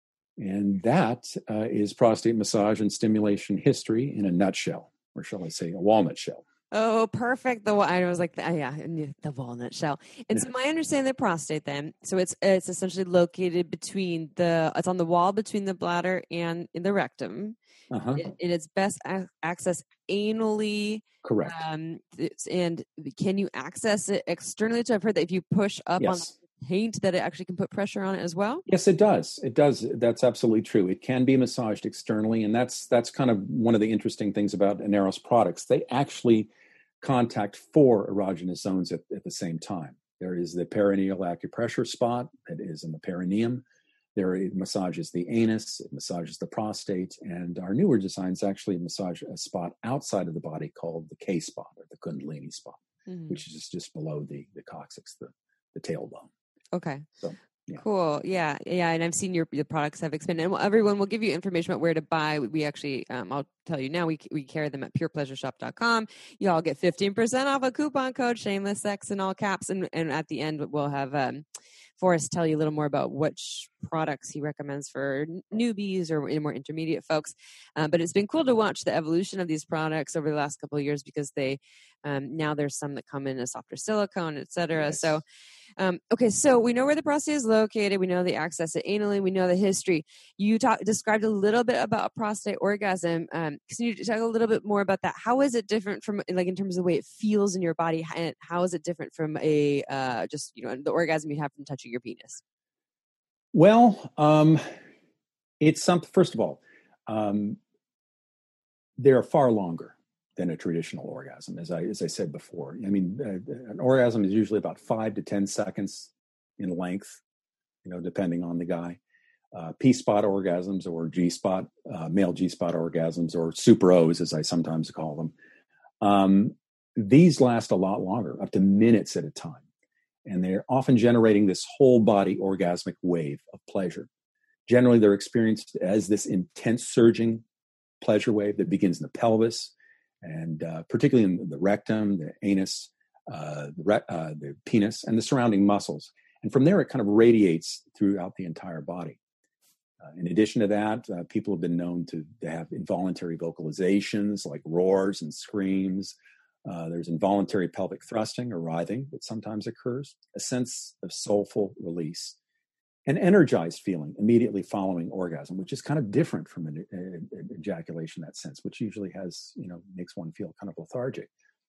And that uh, is prostate massage and stimulation history in a nutshell, or shall I say a walnut shell. Oh, perfect. The I was like, oh, yeah, the walnut shell. And so my understanding of the prostate, then, so it's it's essentially located between the it's on the wall between the bladder and in the rectum. Uh-huh. It, it is best a- accessed anally. Correct. Um, it's, and can you access it externally? So I've heard that if you push up Yes. on the taint, that it actually can put pressure on it as well. Yes, it does. It does. That's absolutely true. It can be massaged externally, and that's that's kind of one of the interesting things about Aneros products. They actually contact four erogenous zones at, at the same time. There is the perineal acupressure spot that is in the perineum. There it massages the anus, it massages the prostate, and our newer designs actually massage a spot outside of the body called the K spot or the Kundalini spot, Mm-hmm. which is just, just below the, the coccyx, the, the tailbone. Okay. So, yeah. Cool. Yeah. Yeah. And I've seen your, your products have expanded. And everyone will give you information about where to buy. We actually, um, I'll tell you now, we we carry them at pure pleasure shop dot com. You all get fifteen percent off a coupon code, shameless sex in all caps. And, and at the end, we'll have um, Forrest tell you a little more about which products he recommends for newbies or more intermediate folks. Um, but it's been cool to watch the evolution of these products over the last couple of years because they, um, now there's some that come in a softer silicone, et cetera. Yes. So, um, okay, so we know where the prostate is located. We know the access it anally. We know the history. You talk, described a little bit about prostate orgasm. Um, can you talk a little bit more about that? How is it different from, like, in terms of the way it feels in your body? And how is it different from a uh, just, you know, the orgasm you have from touching your penis? Well, um, it's something, first of all, um, they're far longer than a traditional orgasm, as I as I said before. I mean, uh, an orgasm is usually about five to ten seconds in length, you know, depending on the guy. Uh, P-spot orgasms or G-spot, uh, male G-spot orgasms, or super O's, as I sometimes call them. Um, these last a lot longer, up to minutes at a time. And they're often generating this whole body orgasmic wave of pleasure. Generally, they're experienced as this intense surging pleasure wave that begins in the pelvis, and uh, particularly in the rectum, the anus, uh, the, re- uh, the penis, and the surrounding muscles. And from there, it kind of radiates throughout the entire body. Uh, in addition to that, uh, people have been known to, to have involuntary vocalizations like roars and screams. Uh, there's involuntary pelvic thrusting or writhing that sometimes occurs, a sense of soulful release, an energized feeling immediately following orgasm, which is kind of different from an, an, an ejaculation in that sense, which usually has, you know, makes one feel kind of lethargic.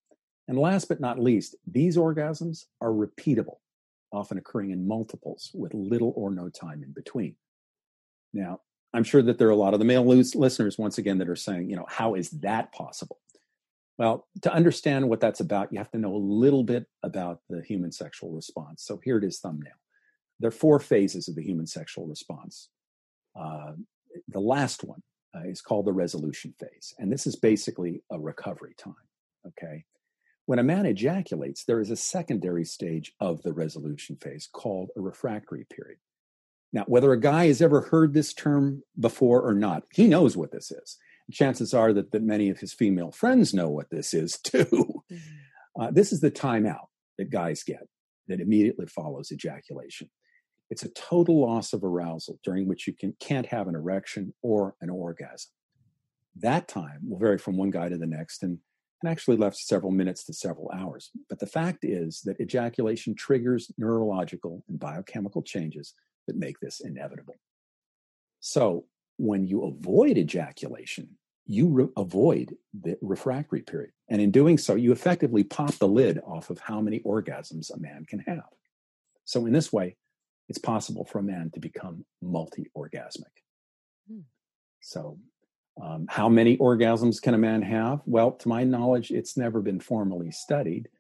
And last but not least, these orgasms are repeatable, often occurring in multiples with little or no time in between. Now, I'm sure that there are a lot of the male listeners, once again, that are saying, you know, how is that possible? Well, to understand what that's about, you have to know a little bit about the human sexual response. So here it is, thumbnail. There are four phases of the human sexual response. Uh, the last one uh, is called the resolution phase. And this is basically a recovery time, okay? When a man ejaculates, there is a secondary stage of the resolution phase called a refractory period. Now, whether a guy has ever heard this term before or not, he knows what this is. Chances are that, that many of his female friends know what this is too. Mm-hmm. Uh, this is the timeout that guys get that immediately follows ejaculation. It's a total loss of arousal during which you can, can't have an erection or an orgasm. That time will vary from one guy to the next and, and actually left several minutes to several hours. But the fact is that ejaculation triggers neurological and biochemical changes that make this inevitable. So when you avoid ejaculation, you re- avoid the refractory period. And in doing so, you effectively pop the lid off of how many orgasms a man can have. So in this way, it's possible for a man to become multi-orgasmic. Hmm. So um, how many orgasms can a man have? Well, to my knowledge, it's never been formally studied.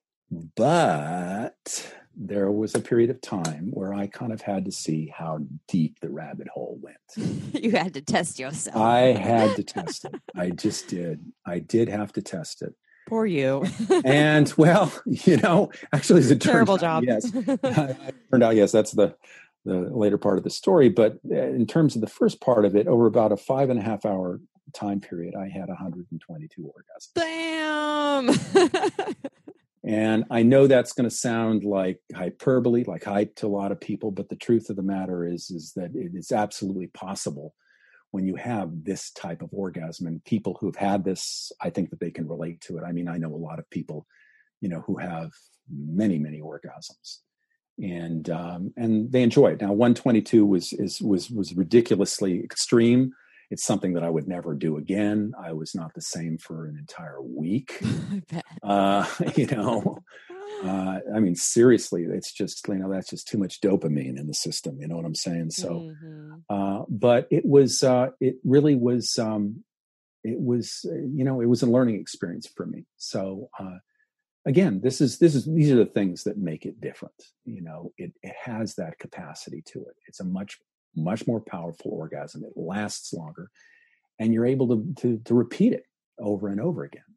But there was a period of time where I kind of had to see how deep the rabbit hole went. You had to test yourself. I had to test it. I just did. I did have to test it. Poor you. And well, you know, actually, it's a terrible job. job. Yes, it turned out yes. That's the the later part of the story. But in terms of the first part of it, over about a five and a half hour time period, I had one hundred twenty-two orgasms. Damn. And I know that's going to sound like hyperbole, like hype to a lot of people, but the truth of the matter is, is that it is absolutely possible when you have this type of orgasm. And people who've had this, I think that they can relate to it. I mean, I know a lot of people, you know, who have many, many orgasms, and um, and they enjoy it. Now, one twenty-two was is was was ridiculously extreme. It's something that I would never do again. I was not the same for an entire week. Uh, you know, uh, I mean, seriously, it's just, you know, that's just too much dopamine in the system. You know what I'm saying? So, mm-hmm. uh, but it was, uh, it really was, um, it was, you know, it was a learning experience for me. So, uh, again, this is, this is, these are the things that make it different. You know, it, it has that capacity to it. It's a much much more powerful orgasm. It lasts longer, and you're able to, to, to repeat it over and over again.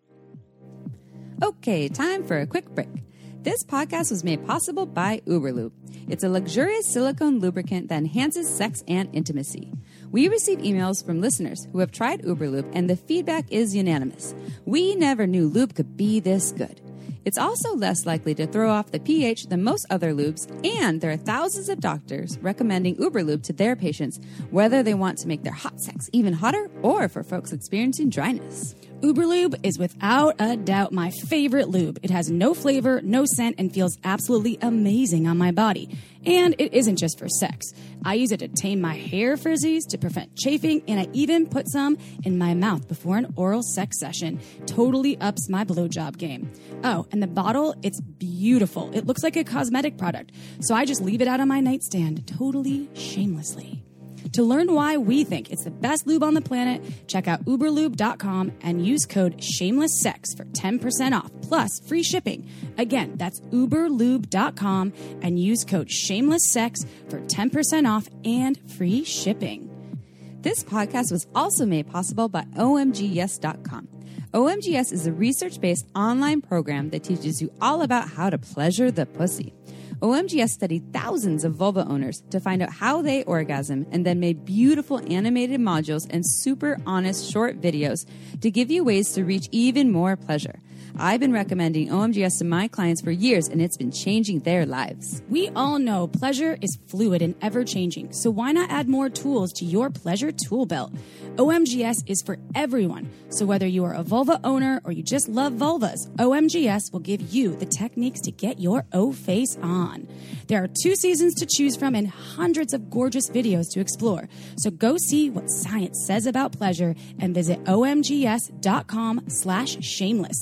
Okay, time for a quick break. This podcast was made possible by Uberlube. It's a luxurious silicone lubricant that enhances sex and intimacy. We receive emails from listeners who have tried Uberlube, and the feedback is unanimous. We never knew lube could be this good. It's also less likely to throw off the pH than most other lubes, and there are thousands of doctors recommending Uberlube to their patients, whether they want to make their hot sex even hotter or for folks experiencing dryness. Uberlube is without a doubt my favorite lube. It has no flavor, no scent, and feels absolutely amazing on my body. And it isn't just for sex. I use it to tame my hair frizzies, to prevent chafing, and I even put some in my mouth before an oral sex session. Totally ups my blowjob game. Oh, and the bottle, it's beautiful. It looks like a cosmetic product, so I just leave it out on my nightstand, totally shamelessly. To learn why we think it's the best lube on the planet, check out uberlube dot com and use code SHAMELESSSEX for ten percent off, plus free shipping. Again, that's uberlube dot com and use code SHAMELESSSEX for ten percent off and free shipping. This podcast was also made possible by O M G yes dot com. O M G S is a research-based online program that teaches you all about how to pleasure the pussy. O M G S studied thousands of vulva owners to find out how they orgasm and then made beautiful animated modules and super honest short videos to give you ways to reach even more pleasure. I've been recommending O M G S to my clients for years, and it's been changing their lives. We all know pleasure is fluid and ever-changing, so why not add more tools to your pleasure tool belt? O M G S is for everyone, so whether you are a vulva owner or you just love vulvas, O M G S will give you the techniques to get your O-face on. There are two seasons to choose from and hundreds of gorgeous videos to explore, so go see what science says about pleasure and visit O M G S dot com slash shameless.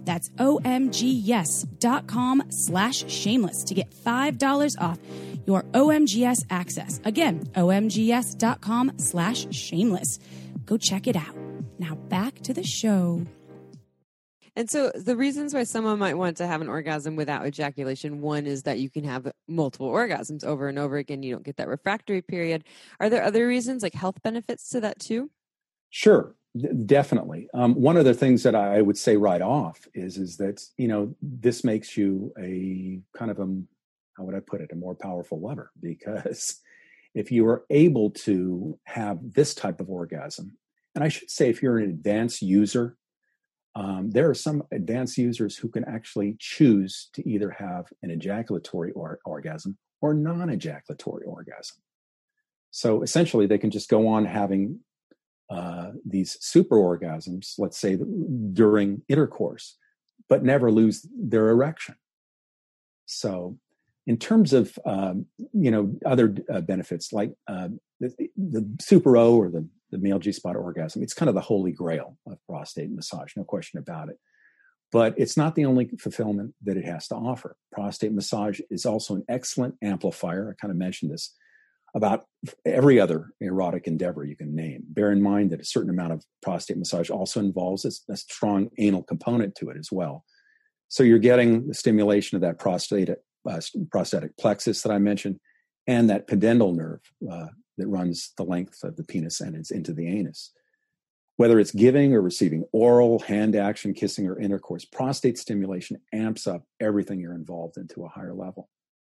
That's O M G yes dot com slash shameless to get five dollars off your O M G S access. Again, O M G S dot com slash shameless. Go check it out. Now back to the show. And so the reasons why someone might want to have an orgasm without ejaculation, one is that you can have multiple orgasms over and over again. You don't get that refractory period. Are there other reasons, like health benefits to that too? Sure, d- definitely. Um, one of the things that I would say right off is, is that, you know, this makes you a kind of a, how would I put it, a more powerful lover, because if you are able to have this type of orgasm, and I should say if you're an advanced user, Um, there are some advanced users who can actually choose to either have an ejaculatory or orgasm or non-ejaculatory orgasm. So essentially, they can just go on having uh, these super orgasms, let's say during intercourse, but never lose their erection. So in terms of, um, you know, other uh, benefits like uh, the, the Super O or the the male G-spot orgasm, it's kind of the holy grail of prostate massage, no question about it. But it's not the only fulfillment that it has to offer. Prostate massage is also an excellent amplifier. I kind of mentioned this about every other erotic endeavor you can name. Bear in mind that a certain amount of prostate massage also involves a, a strong anal component to it as well. So you're getting the stimulation of that prostate, uh, prostatic plexus that I mentioned, and that pudendal nerve, uh, that runs the length of the penis and it's into the anus. Whether it's giving or receiving oral, hand action, kissing, or intercourse, prostate stimulation amps up everything you're involved in to a higher level.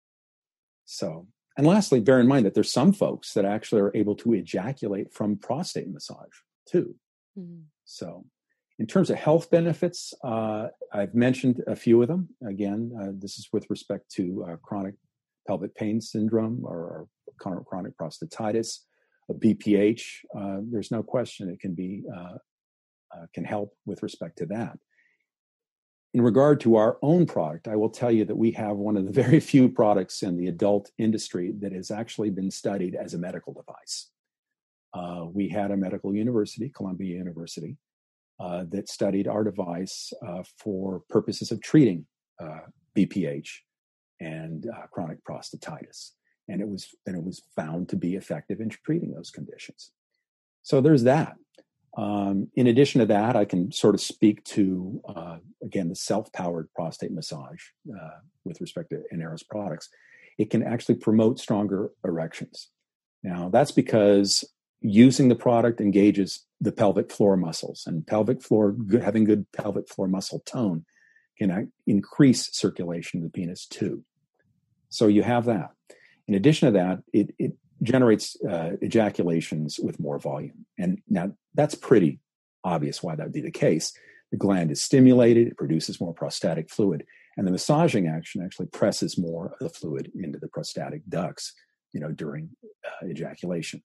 So, and lastly, bear in mind that there's some folks that actually are able to ejaculate from prostate massage too. Mm-hmm. So in terms of health benefits, uh, I've mentioned a few of them. Again, uh, this is with respect to uh, chronic pelvic pain syndrome or chronic prostatitis, a B P H. Uh, there's no question it can be uh, uh, can help with respect to that. In regard to our own product, I will tell you that we have one of the very few products in the adult industry that has actually been studied as a medical device. Uh, we had a medical university, Columbia University, uh, that studied our device uh, for purposes of treating uh, B P H and uh, chronic prostatitis. And it was and it was found to be effective in treating those conditions. So there's that. Um, in addition to that, I can sort of speak to, uh, again, the self-powered prostate massage uh, with respect to Aneros products. It can actually promote stronger erections. Now, that's because using the product engages the pelvic floor muscles, and pelvic floor, good, having good pelvic floor muscle tone can increase circulation of the penis too. So you have that. In addition to that, it, it generates uh, ejaculations with more volume. And now that's pretty obvious why that would be the case. The gland is stimulated, it produces more prostatic fluid, and the massaging action actually presses more of the fluid into the prostatic ducts, you know, during uh, ejaculation.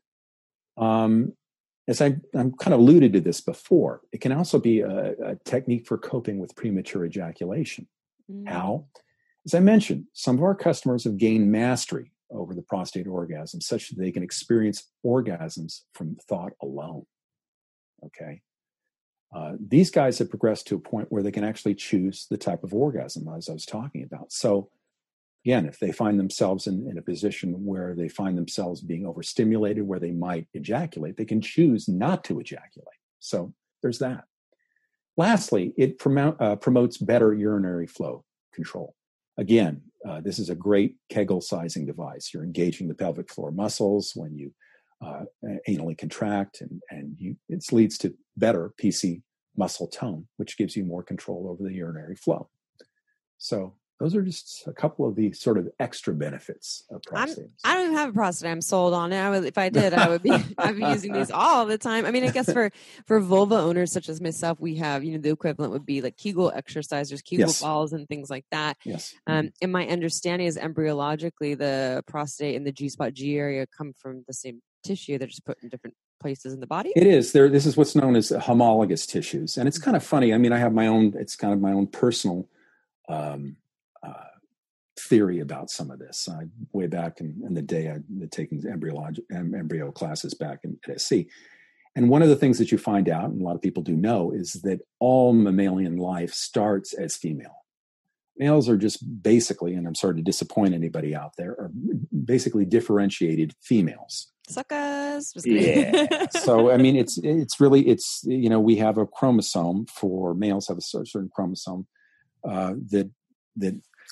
Um, as I I'm kind of alluded to this before, it can also be a, a technique for coping with premature ejaculation. Mm. How? As I mentioned, some of our customers have gained mastery over the prostate orgasm such that they can experience orgasms from thought alone. Okay. Uh, these guys have progressed to a point where they can actually choose the type of orgasm, as I was talking about. So again, if they find themselves in, in a position where they find themselves being overstimulated, where they might ejaculate, they can choose not to ejaculate. So there's that. Lastly, it promote, uh, promotes better urinary flow control. Again, uh, this is a great Kegel sizing device. You're engaging the pelvic floor muscles when you uh, anally contract, and, and you, it leads to better P C muscle tone, which gives you more control over the urinary flow. So those are just a couple of the sort of extra benefits of prostate. I'm, I don't even have a prostate. I'm sold on it. I would, if I did, I would be I'd be using these all the time. I mean, I guess for, for vulva owners such as myself, we have, you know, the equivalent would be like Kegel exercisers, Kegel yes. balls and things like that. Yes. Um, and my understanding is embryologically, the prostate and the G-spot G area come from the same tissue. They're just put in different places in the body. It is. There. This is what's known as homologous tissues. And it's kind of funny. I mean, I have my own, it's kind of my own personal um, uh, theory about some of this. I, way back in, in the day, I'd taken embryologic embryo classes back in, at S C. And one of the things that you find out, and a lot of people do know, is that all mammalian life starts as female. Males are just basically, and I'm sorry to disappoint anybody out there, are basically differentiated females. Suckers. Yeah. So, I mean, it's it's really, it's, you know, we have a chromosome for males have a certain chromosome uh, that, that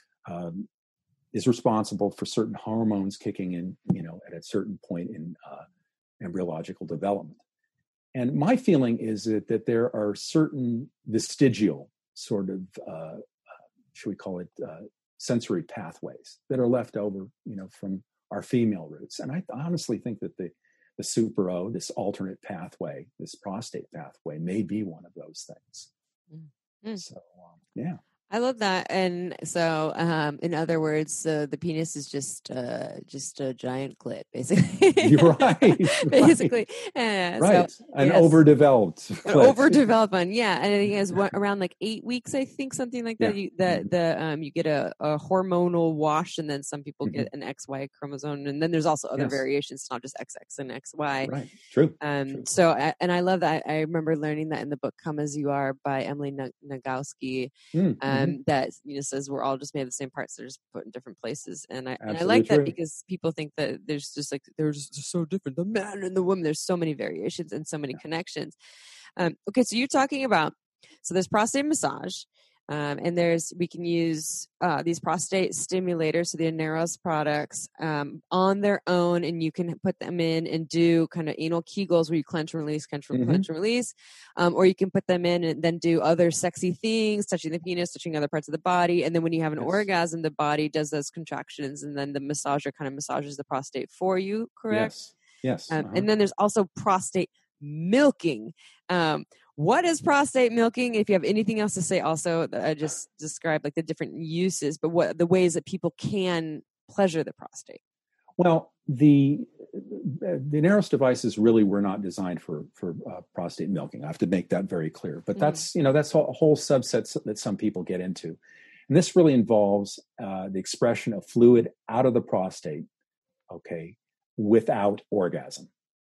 um, is responsible for certain hormones kicking in, you know, at a certain point in uh, embryological development. And my feeling is that, that there are certain vestigial sort of, uh, should we call it, uh, sensory pathways that are left over, you know, from our female roots. And I honestly think that the, the Super O, this alternate pathway, this prostate pathway, may be one of those things. Mm-hmm. So, um, yeah. I love that. And so, um, in other words, uh, the penis is just uh, just a giant clit, basically. You're right. basically. Right. Uh, right. So, An yes. overdeveloped An clit. overdeveloped one. Yeah. And I think it has one, around like eight weeks, I think, something like that. Yeah. You, the, the, um, you get a, a hormonal wash, and then some people Mm-hmm. get an X Y chromosome. And then there's also other Yes. variations. It's not just X X and X Y. Right. True. Um, True. so, I, and I love that. I remember learning that in the book Come As You Are by Emily Nagoski, Mm-hmm. um, that, you know, says we're all just made of the same parts. They're just put in different places. And I, and I Absolutely like that true. because people think that there's just like, they're just so different. The man and the woman, there's so many variations and so many Yeah. connections. Um, okay. So you're talking about, so there's prostate massage. Um, and there's, we can use uh, these prostate stimulators, so the Aneros products, um, on their own, and you can put them in and do kind of anal Kegels where you clench and release, clench, Mm-hmm. clench and release. Um, or you can put them in and then do other sexy things, touching the penis, touching other parts of the body. And then when you have an Yes. orgasm, the body does those contractions, and then the massager kind of massages the prostate for you, correct? Yes. Yes. Um, uh-huh. And then there's also prostate milking. Um, what is prostate milking? If you have anything else to say, also, I just described like the different uses, but what the ways that people can pleasure the prostate. Well, the the Aneros devices really were not designed for for uh, prostate milking. I have to make that very clear. But that's mm-hmm. you know that's a whole subset that some people get into, and this really involves uh, the expression of fluid out of the prostate, okay, without orgasm.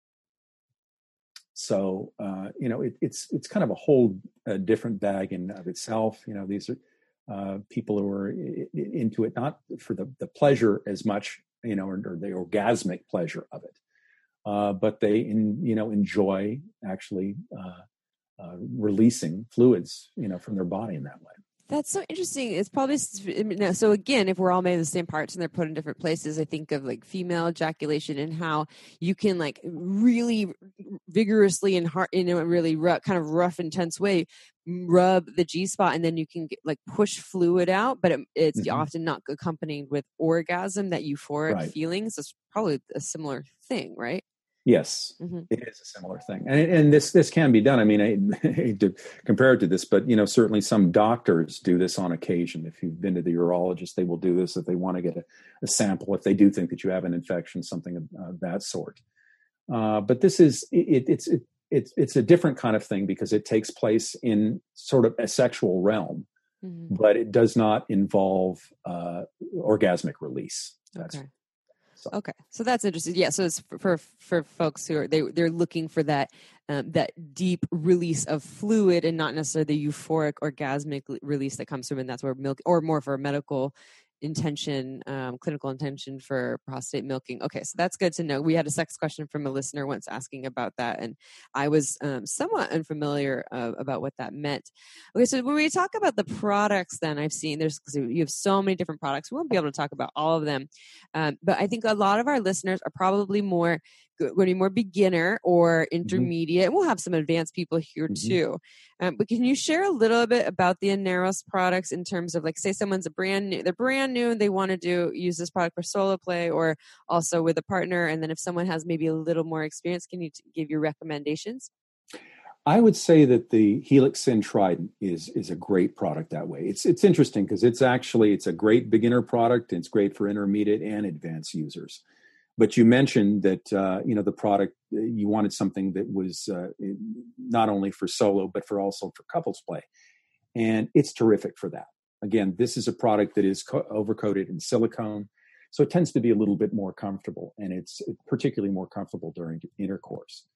So uh, you know it, it's it's kind of a whole uh, different bag in of itself. You know these are uh, people who are I- into it not for the, the pleasure as much, you know, or, or the orgasmic pleasure of it, uh, but they in, you know enjoy actually uh, uh, releasing fluids, you know, from their body in that way. That's so interesting. It's probably so. Again, if we're all made of the same parts and they're put in different places, I think of like female ejaculation and how you can like really vigorously and hard in a really rough, kind of rough, intense way rub the G spot, and then you can get, like push fluid out, but it, it's mm-hmm. often not accompanied with orgasm, that euphoric right. feeling. So it's probably a similar thing, right? Yes, mm-hmm. it is a similar thing, and and this this can be done. I mean, I, I hate to compare it to this, but you know, certainly some doctors do this on occasion. If you've been to the urologist, they will do this if they want to get a, a sample, if they do think that you have an infection, something of uh, that sort. Uh, but this is it, it's it, it's it's a different kind of thing because it takes place in sort of a sexual realm, mm-hmm. but it does not involve uh, orgasmic release. That's, okay. So. Okay, so that's interesting. Yeah, so it's for for, for folks who are they they're looking for that um, that deep release of fluid and not necessarily the euphoric orgasmic release that comes from, and that's where milk, or more for medical intention, um, clinical intention for prostate milking. Okay, so that's good to know. We had a sex question from a listener once asking about that, and I was um, somewhat unfamiliar uh, about what that meant. Okay, so when we talk about the products, then I've seen there's you have so many different products. We won't be able to talk about all of them, um, but I think a lot of our listeners are probably more going to be more beginner or intermediate. Mm-hmm. We'll have some advanced people here mm-hmm. too. Um, but can you share a little bit about the Aneros products in terms of, like, say someone's a brand new, they're brand new and they want to do use this product for solo play or also with a partner. And then if someone has maybe a little more experience, can you t- give your recommendations? I would say that the Helix Syn Trident is is a great product that way. It's it's interesting because it's actually it's a great beginner product. And it's great for intermediate and advanced users. But you mentioned that, uh, you know, the product, you wanted something that was uh, not only for solo, but for also for couples play. And it's terrific for that. Again, this is a product that is co- overcoated in silicone. So it tends to be a little bit more comfortable, and it's particularly more comfortable during intercourse.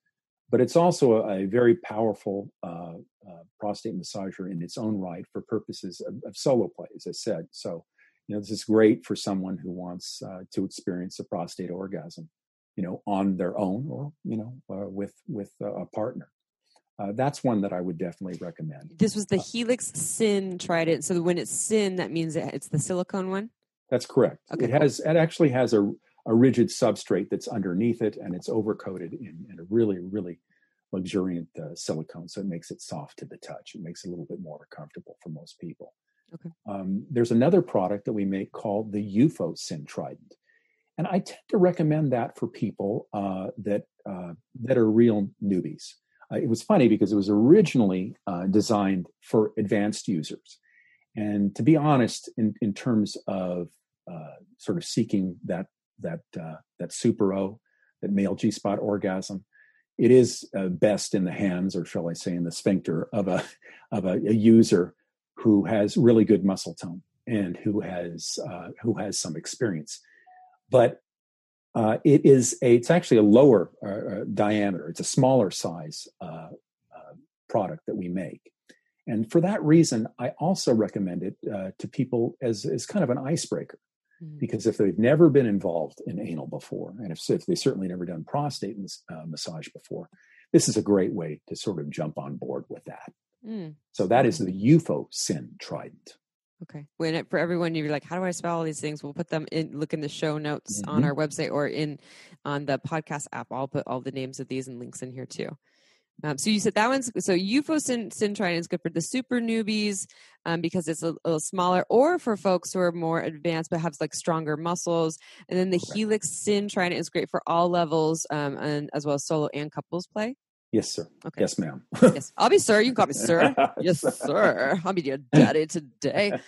but it's also a, a very powerful uh, uh, prostate massager in its own right for purposes of, of solo play, as I said. So, you know, this is great for someone who wants uh, to experience a prostate orgasm, you know, on their own or, you know, uh, with with a partner. Uh, that's one that I would definitely recommend. This was the Helix Syn Trident. So when it's Syn, that means it's the silicone one? That's correct. Okay, it cool. has it actually has a, a rigid substrate that's underneath it, and it's overcoated in, in a really, really luxuriant uh, silicone. So it makes it soft to the touch. It makes it a little bit more comfortable for most people. Okay. Um, there's another product that we make called the U F O Syn Trident. And I tend to recommend that for people uh, that uh, that are real newbies. Uh, it was funny because it was originally uh, designed for advanced users. And to be honest, in, in terms of uh, sort of seeking that that uh, that super O, that male G-spot orgasm, it is uh, best in the hands, or shall I say, in the sphincter of a of a, a user who has really good muscle tone and who has uh, who has some experience. But uh, it is a, it's actually a lower uh, diameter. It's a smaller size uh, uh, product that we make. And for that reason, I also recommend it uh, to people as, as kind of an icebreaker. Mm-hmm. Because if they've never been involved in anal before, and if, if they've certainly never done prostate uh, massage before, this is a great way to sort of jump on board with that. Mm. So that is the U F O Syn Trident. Okay. When it, for everyone, you're like, how do I spell all these things? We'll put them in, look in the show notes mm-hmm. on our website or in on the podcast app. I'll put all the names of these and links in here too. Um, so you said that one's, so U F O Syn, Syn Trident is good for the super newbies um, because it's a, a little smaller, or for folks who are more advanced but have like stronger muscles. And then the okay. Helix Syn Trident is great for all levels um, and as well as solo and couples play. Yes, sir. Okay. Yes, ma'am. Yes, I'll be sir. You can call me sir. Yes, sir. I'll be your daddy today.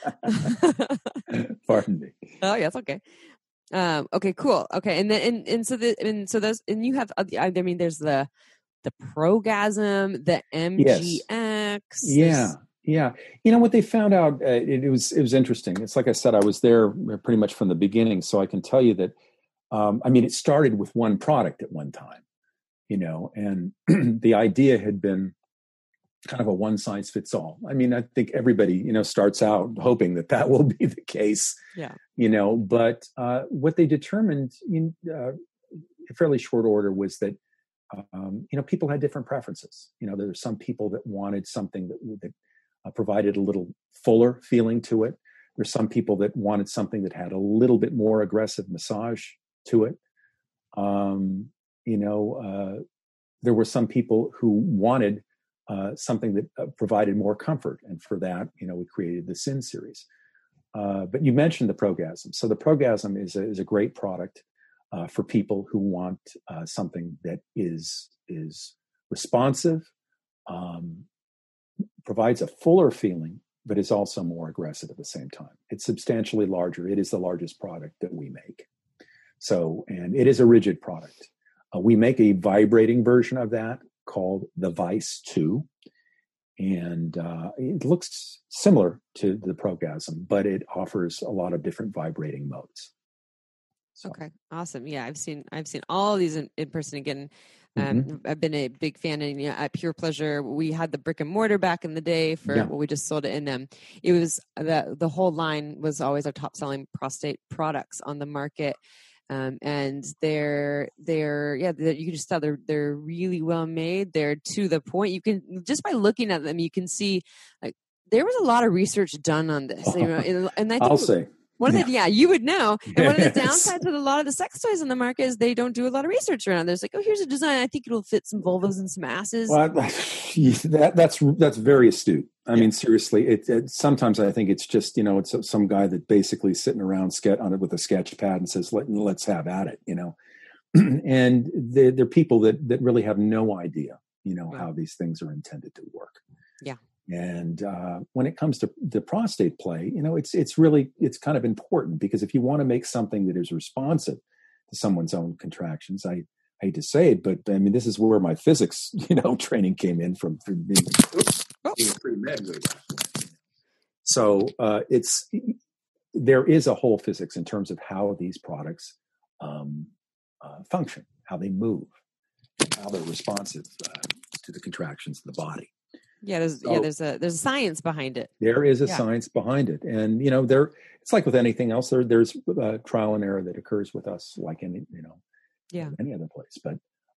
Pardon me. Oh, yes. Okay. Um, okay. Cool. Okay. And then and, and so the and so those and you have I mean there's the the Progasm, the M G X. Yes. Yeah. Yeah. You know what they found out? Uh, it, it was it was interesting. It's like I said, I was there pretty much from the beginning, so I can tell you that. Um, I mean, it started with one product at one time. You know, and the idea had been kind of a one size fits all. I mean, I think everybody, you know, starts out hoping that that will be the case, yeah. you know, but uh, what they determined in uh, fairly short order was that, um, you know, people had different preferences. You know, there were some people that wanted something that, that uh, provided a little fuller feeling to it. There's some people that wanted something that had a little bit more aggressive massage to it. Um, You know, uh, there were some people who wanted uh, something that uh, provided more comfort. And for that, you know, we created the Syn series. Uh, but you mentioned the Progasm. So the Progasm is a, is a great product uh, for people who want uh, something that is, is responsive, um, provides a fuller feeling, but is also more aggressive at the same time. It's substantially larger. It is the largest product that we make. So, and it is a rigid product. Uh, we make a vibrating version of that called the Vice two. And uh, it looks similar to the Progasm, but it offers a lot of different vibrating modes. So. Okay, awesome. Yeah, I've seen I've seen all these in, in person again. Um, mm-hmm. I've been a big fan, and you know, at Pure Pleasure, we had the brick and mortar back in the day for yeah. well, we just sold it in them. It was the the whole line was always our top selling prostate products on the market. Um, and they're, they're, yeah, they're, you can just tell they're, they're really well made. They're to the point. You can, just by looking at them, you can see like there was a lot of research done on this. You know, and, and I think I'll say. One of the, yeah, you would know. And one of the downsides with a lot of the sex toys on the market is they don't do a lot of research around. There's like, oh, here's a design. I think it'll fit some vulvas and some asses. Well, that, that's that's very astute. I yeah. mean, seriously, it, it. Sometimes I think it's just, you know, it's some guy that basically sitting around sketch on it with a sketch pad and says, Let, let's have at it, you know. And they're, they're people that that really have no idea, you know, yeah. how these things are intended to work. Yeah. And uh, when it comes to the prostate play, you know, it's it's really, it's kind of important because if you want to make something that is responsive to someone's own contractions, I, I hate to say it, but I mean, this is where my physics, you know, training came in from, from being, oops, being a pre-med way back when. So uh, it's, there is a whole physics in terms of how these products um, uh, function, how they move, how they're responsive uh, to the contractions of the body. Yeah, there's So- yeah, there's a there's a science behind it. There is a Yeah. science behind it, and you know, there it's like with anything else. There, there's uh, trial and error that occurs with us, like any you know, Yeah. any other place. But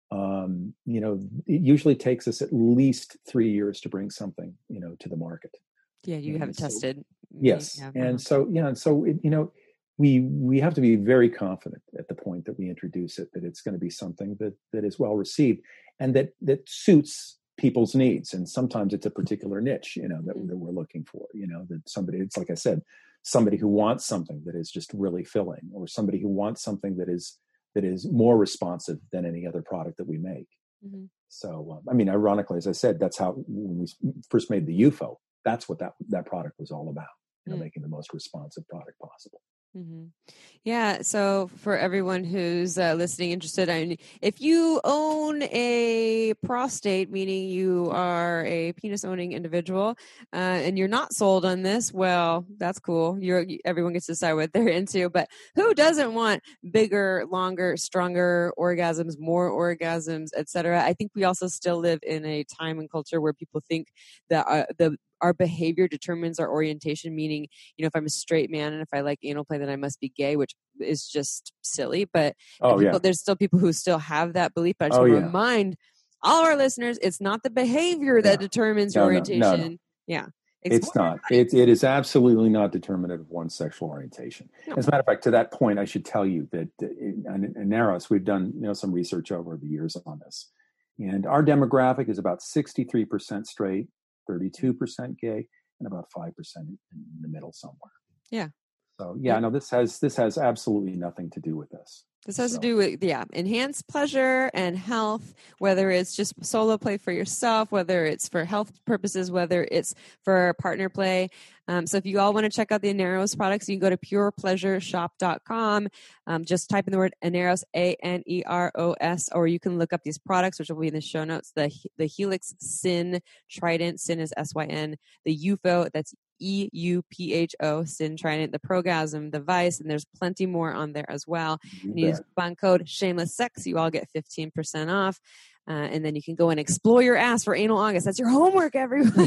um, you know, it usually takes us at least three years to bring something, you know, to the market. Yeah, you And have it so- tested. Yes, Yeah, and uh-huh. so yeah, and so it, you know, we we have to be very confident at the point that we introduce it that it's going to be something that that is well received and that that suits people's needs. And sometimes it's a particular niche, you know, that, Mhm. that we're looking for. You know, that somebody, it's like I said, somebody who wants something that is just really filling, or somebody who wants something that is that is more responsive than any other product that we make. Mhm. So, um, I mean, ironically, as I said, that's how when we first made the U F O. That's what that that product was all about. You know, Mm. making the most responsive product possible. hmm Yeah. So for everyone who's uh, listening, interested, I mean, if you own a prostate, meaning you are a penis owning individual, uh, and you're not sold on this, well, that's cool. You're everyone gets to decide what they're into. But who doesn't want bigger, longer, stronger orgasms, more orgasms, et cetera? I think we also still live in a time and culture where people think that uh, the our behavior determines our orientation, meaning, you know, if I'm a straight man and if I like anal play, then I must be gay, which is just silly. But Oh people, yeah. there's still people who still have that belief. But I just Oh, want to yeah. remind all of our listeners, it's not the behavior that Yeah. determines No, your no, no, no. orientation. Yeah. It's Explore not. It, it is absolutely not determinative of one's sexual orientation. No. As a matter of fact, to that point, I should tell you that in, in, in Naros, we've done you know some research over the years on this, and our demographic is about sixty-three percent straight, thirty-two percent gay, and about five percent in the middle somewhere. Yeah. So yeah, no, this has this has absolutely nothing to do with this. This has So- to do with, yeah, enhanced pleasure and health, whether it's just solo play for yourself, whether it's for health purposes, whether it's for partner play. Um, so if you all want to check out the Aneros products, you can go to pure pleasure shop dot com. Um, just type in the word Aneros, A N E R O S, or you can look up these products, which will be in the show notes. The the Helix Syn Trident, Syn is S Y N, the U F O, that's E U P H O, Syn Trident, the Progasm, the Vice, and there's plenty more on there as well. You And use bet. coupon code shameless sex, you all get fifteen percent off. Uh, and then you can go and explore your ass for anal August. That's your homework, everyone.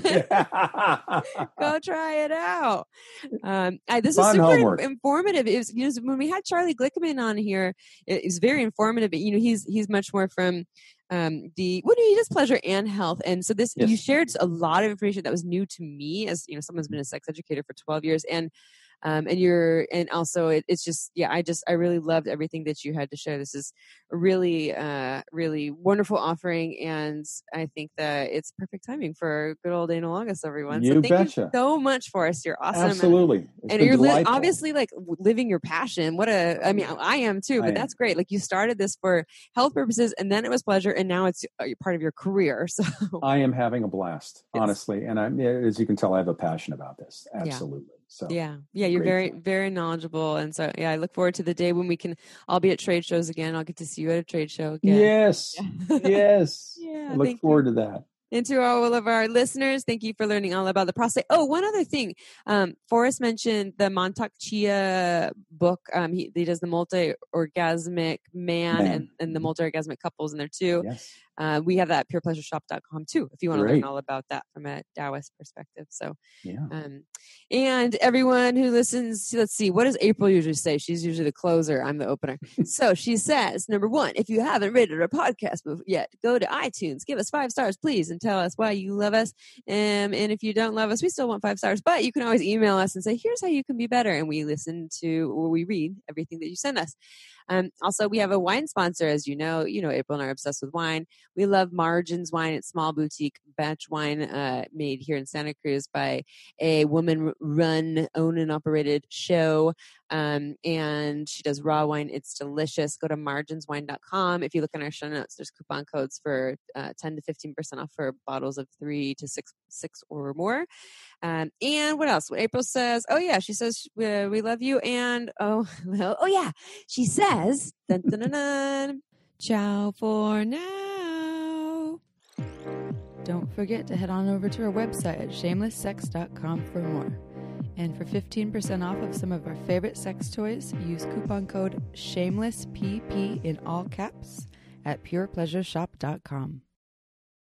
Go try it out. Um, I, this Fun is super homework. in- informative. It was, you know, when we had Charlie Glickman on here, it, it was very informative. You know, he's he's much more from um, the what do he does pleasure and health. And so this you Yes. shared a lot of information that was new to me, as you know, someone's been a sex educator for twelve years, and um, and you're and also it, it's just yeah, I just I really loved everything that you had to share. This is a really uh, really wonderful offering, and I think that it's perfect timing for good old anal August, everyone. so You thank betcha. you so much for us. You're awesome. And- Absolutely. It's and been you're li- delightful. obviously like w- living your passion. What a, I mean, I am too, I but am. that's great. Like you started this for health purposes and then it was pleasure and now it's uh, part of your career. So I am having a blast, It's- honestly. And I'm, yeah, as you can tell, I have a passion about this. Absolutely. So yeah, yeah, you're Great very, time. very knowledgeable. And so, yeah, I look forward to the day when we can all be at trade shows again. I'll get to see you at a trade show again. yes, yes. Yeah, I look thank you. forward to that. And to all of our listeners, thank you for learning all about the prostate. Oh, one other thing. Um, Forrest mentioned the Montauk Chia book. Um, he, he does the multi-orgasmic man, Man. and, and the multi-orgasmic couples in there too. Yes. Uh, we have that at pure pleasure shop dot com too, if you want to learn Great. all about that from a Taoist perspective. So, Yeah. um, and everyone who listens, let's see, what does April usually say? She's usually the closer. I'm the opener. So she says, number one, if you haven't rated our podcast yet, go to iTunes, give us five stars, please, and tell us why you love us. Um, and if you don't love us, we still want five stars, but you can always email us and say, here's how you can be better. And we listen to, or we read everything that you send us. Um, also, we have a wine sponsor, as you know. You know, April and I are obsessed with wine. We love Margins Wine. It's small boutique batch wine uh, made here in Santa Cruz by a woman-run, owned and operated show. Um, and she does raw wine. It's delicious. Go to margins wine dot com. If you look in our show notes, there's coupon codes for uh, ten to fifteen percent off for bottles of three to six, six or more. Um, and what else? What April says, oh yeah, she says, uh, we love you. And oh, well, oh yeah, she says, dun, dun, dun, dun. Ciao for now. Don't forget to head on over to our website at shameless sex dot com for more. And for fifteen percent off of some of our favorite sex toys, use coupon code SHAMELESSPP in all caps at pure pleasure shop dot com.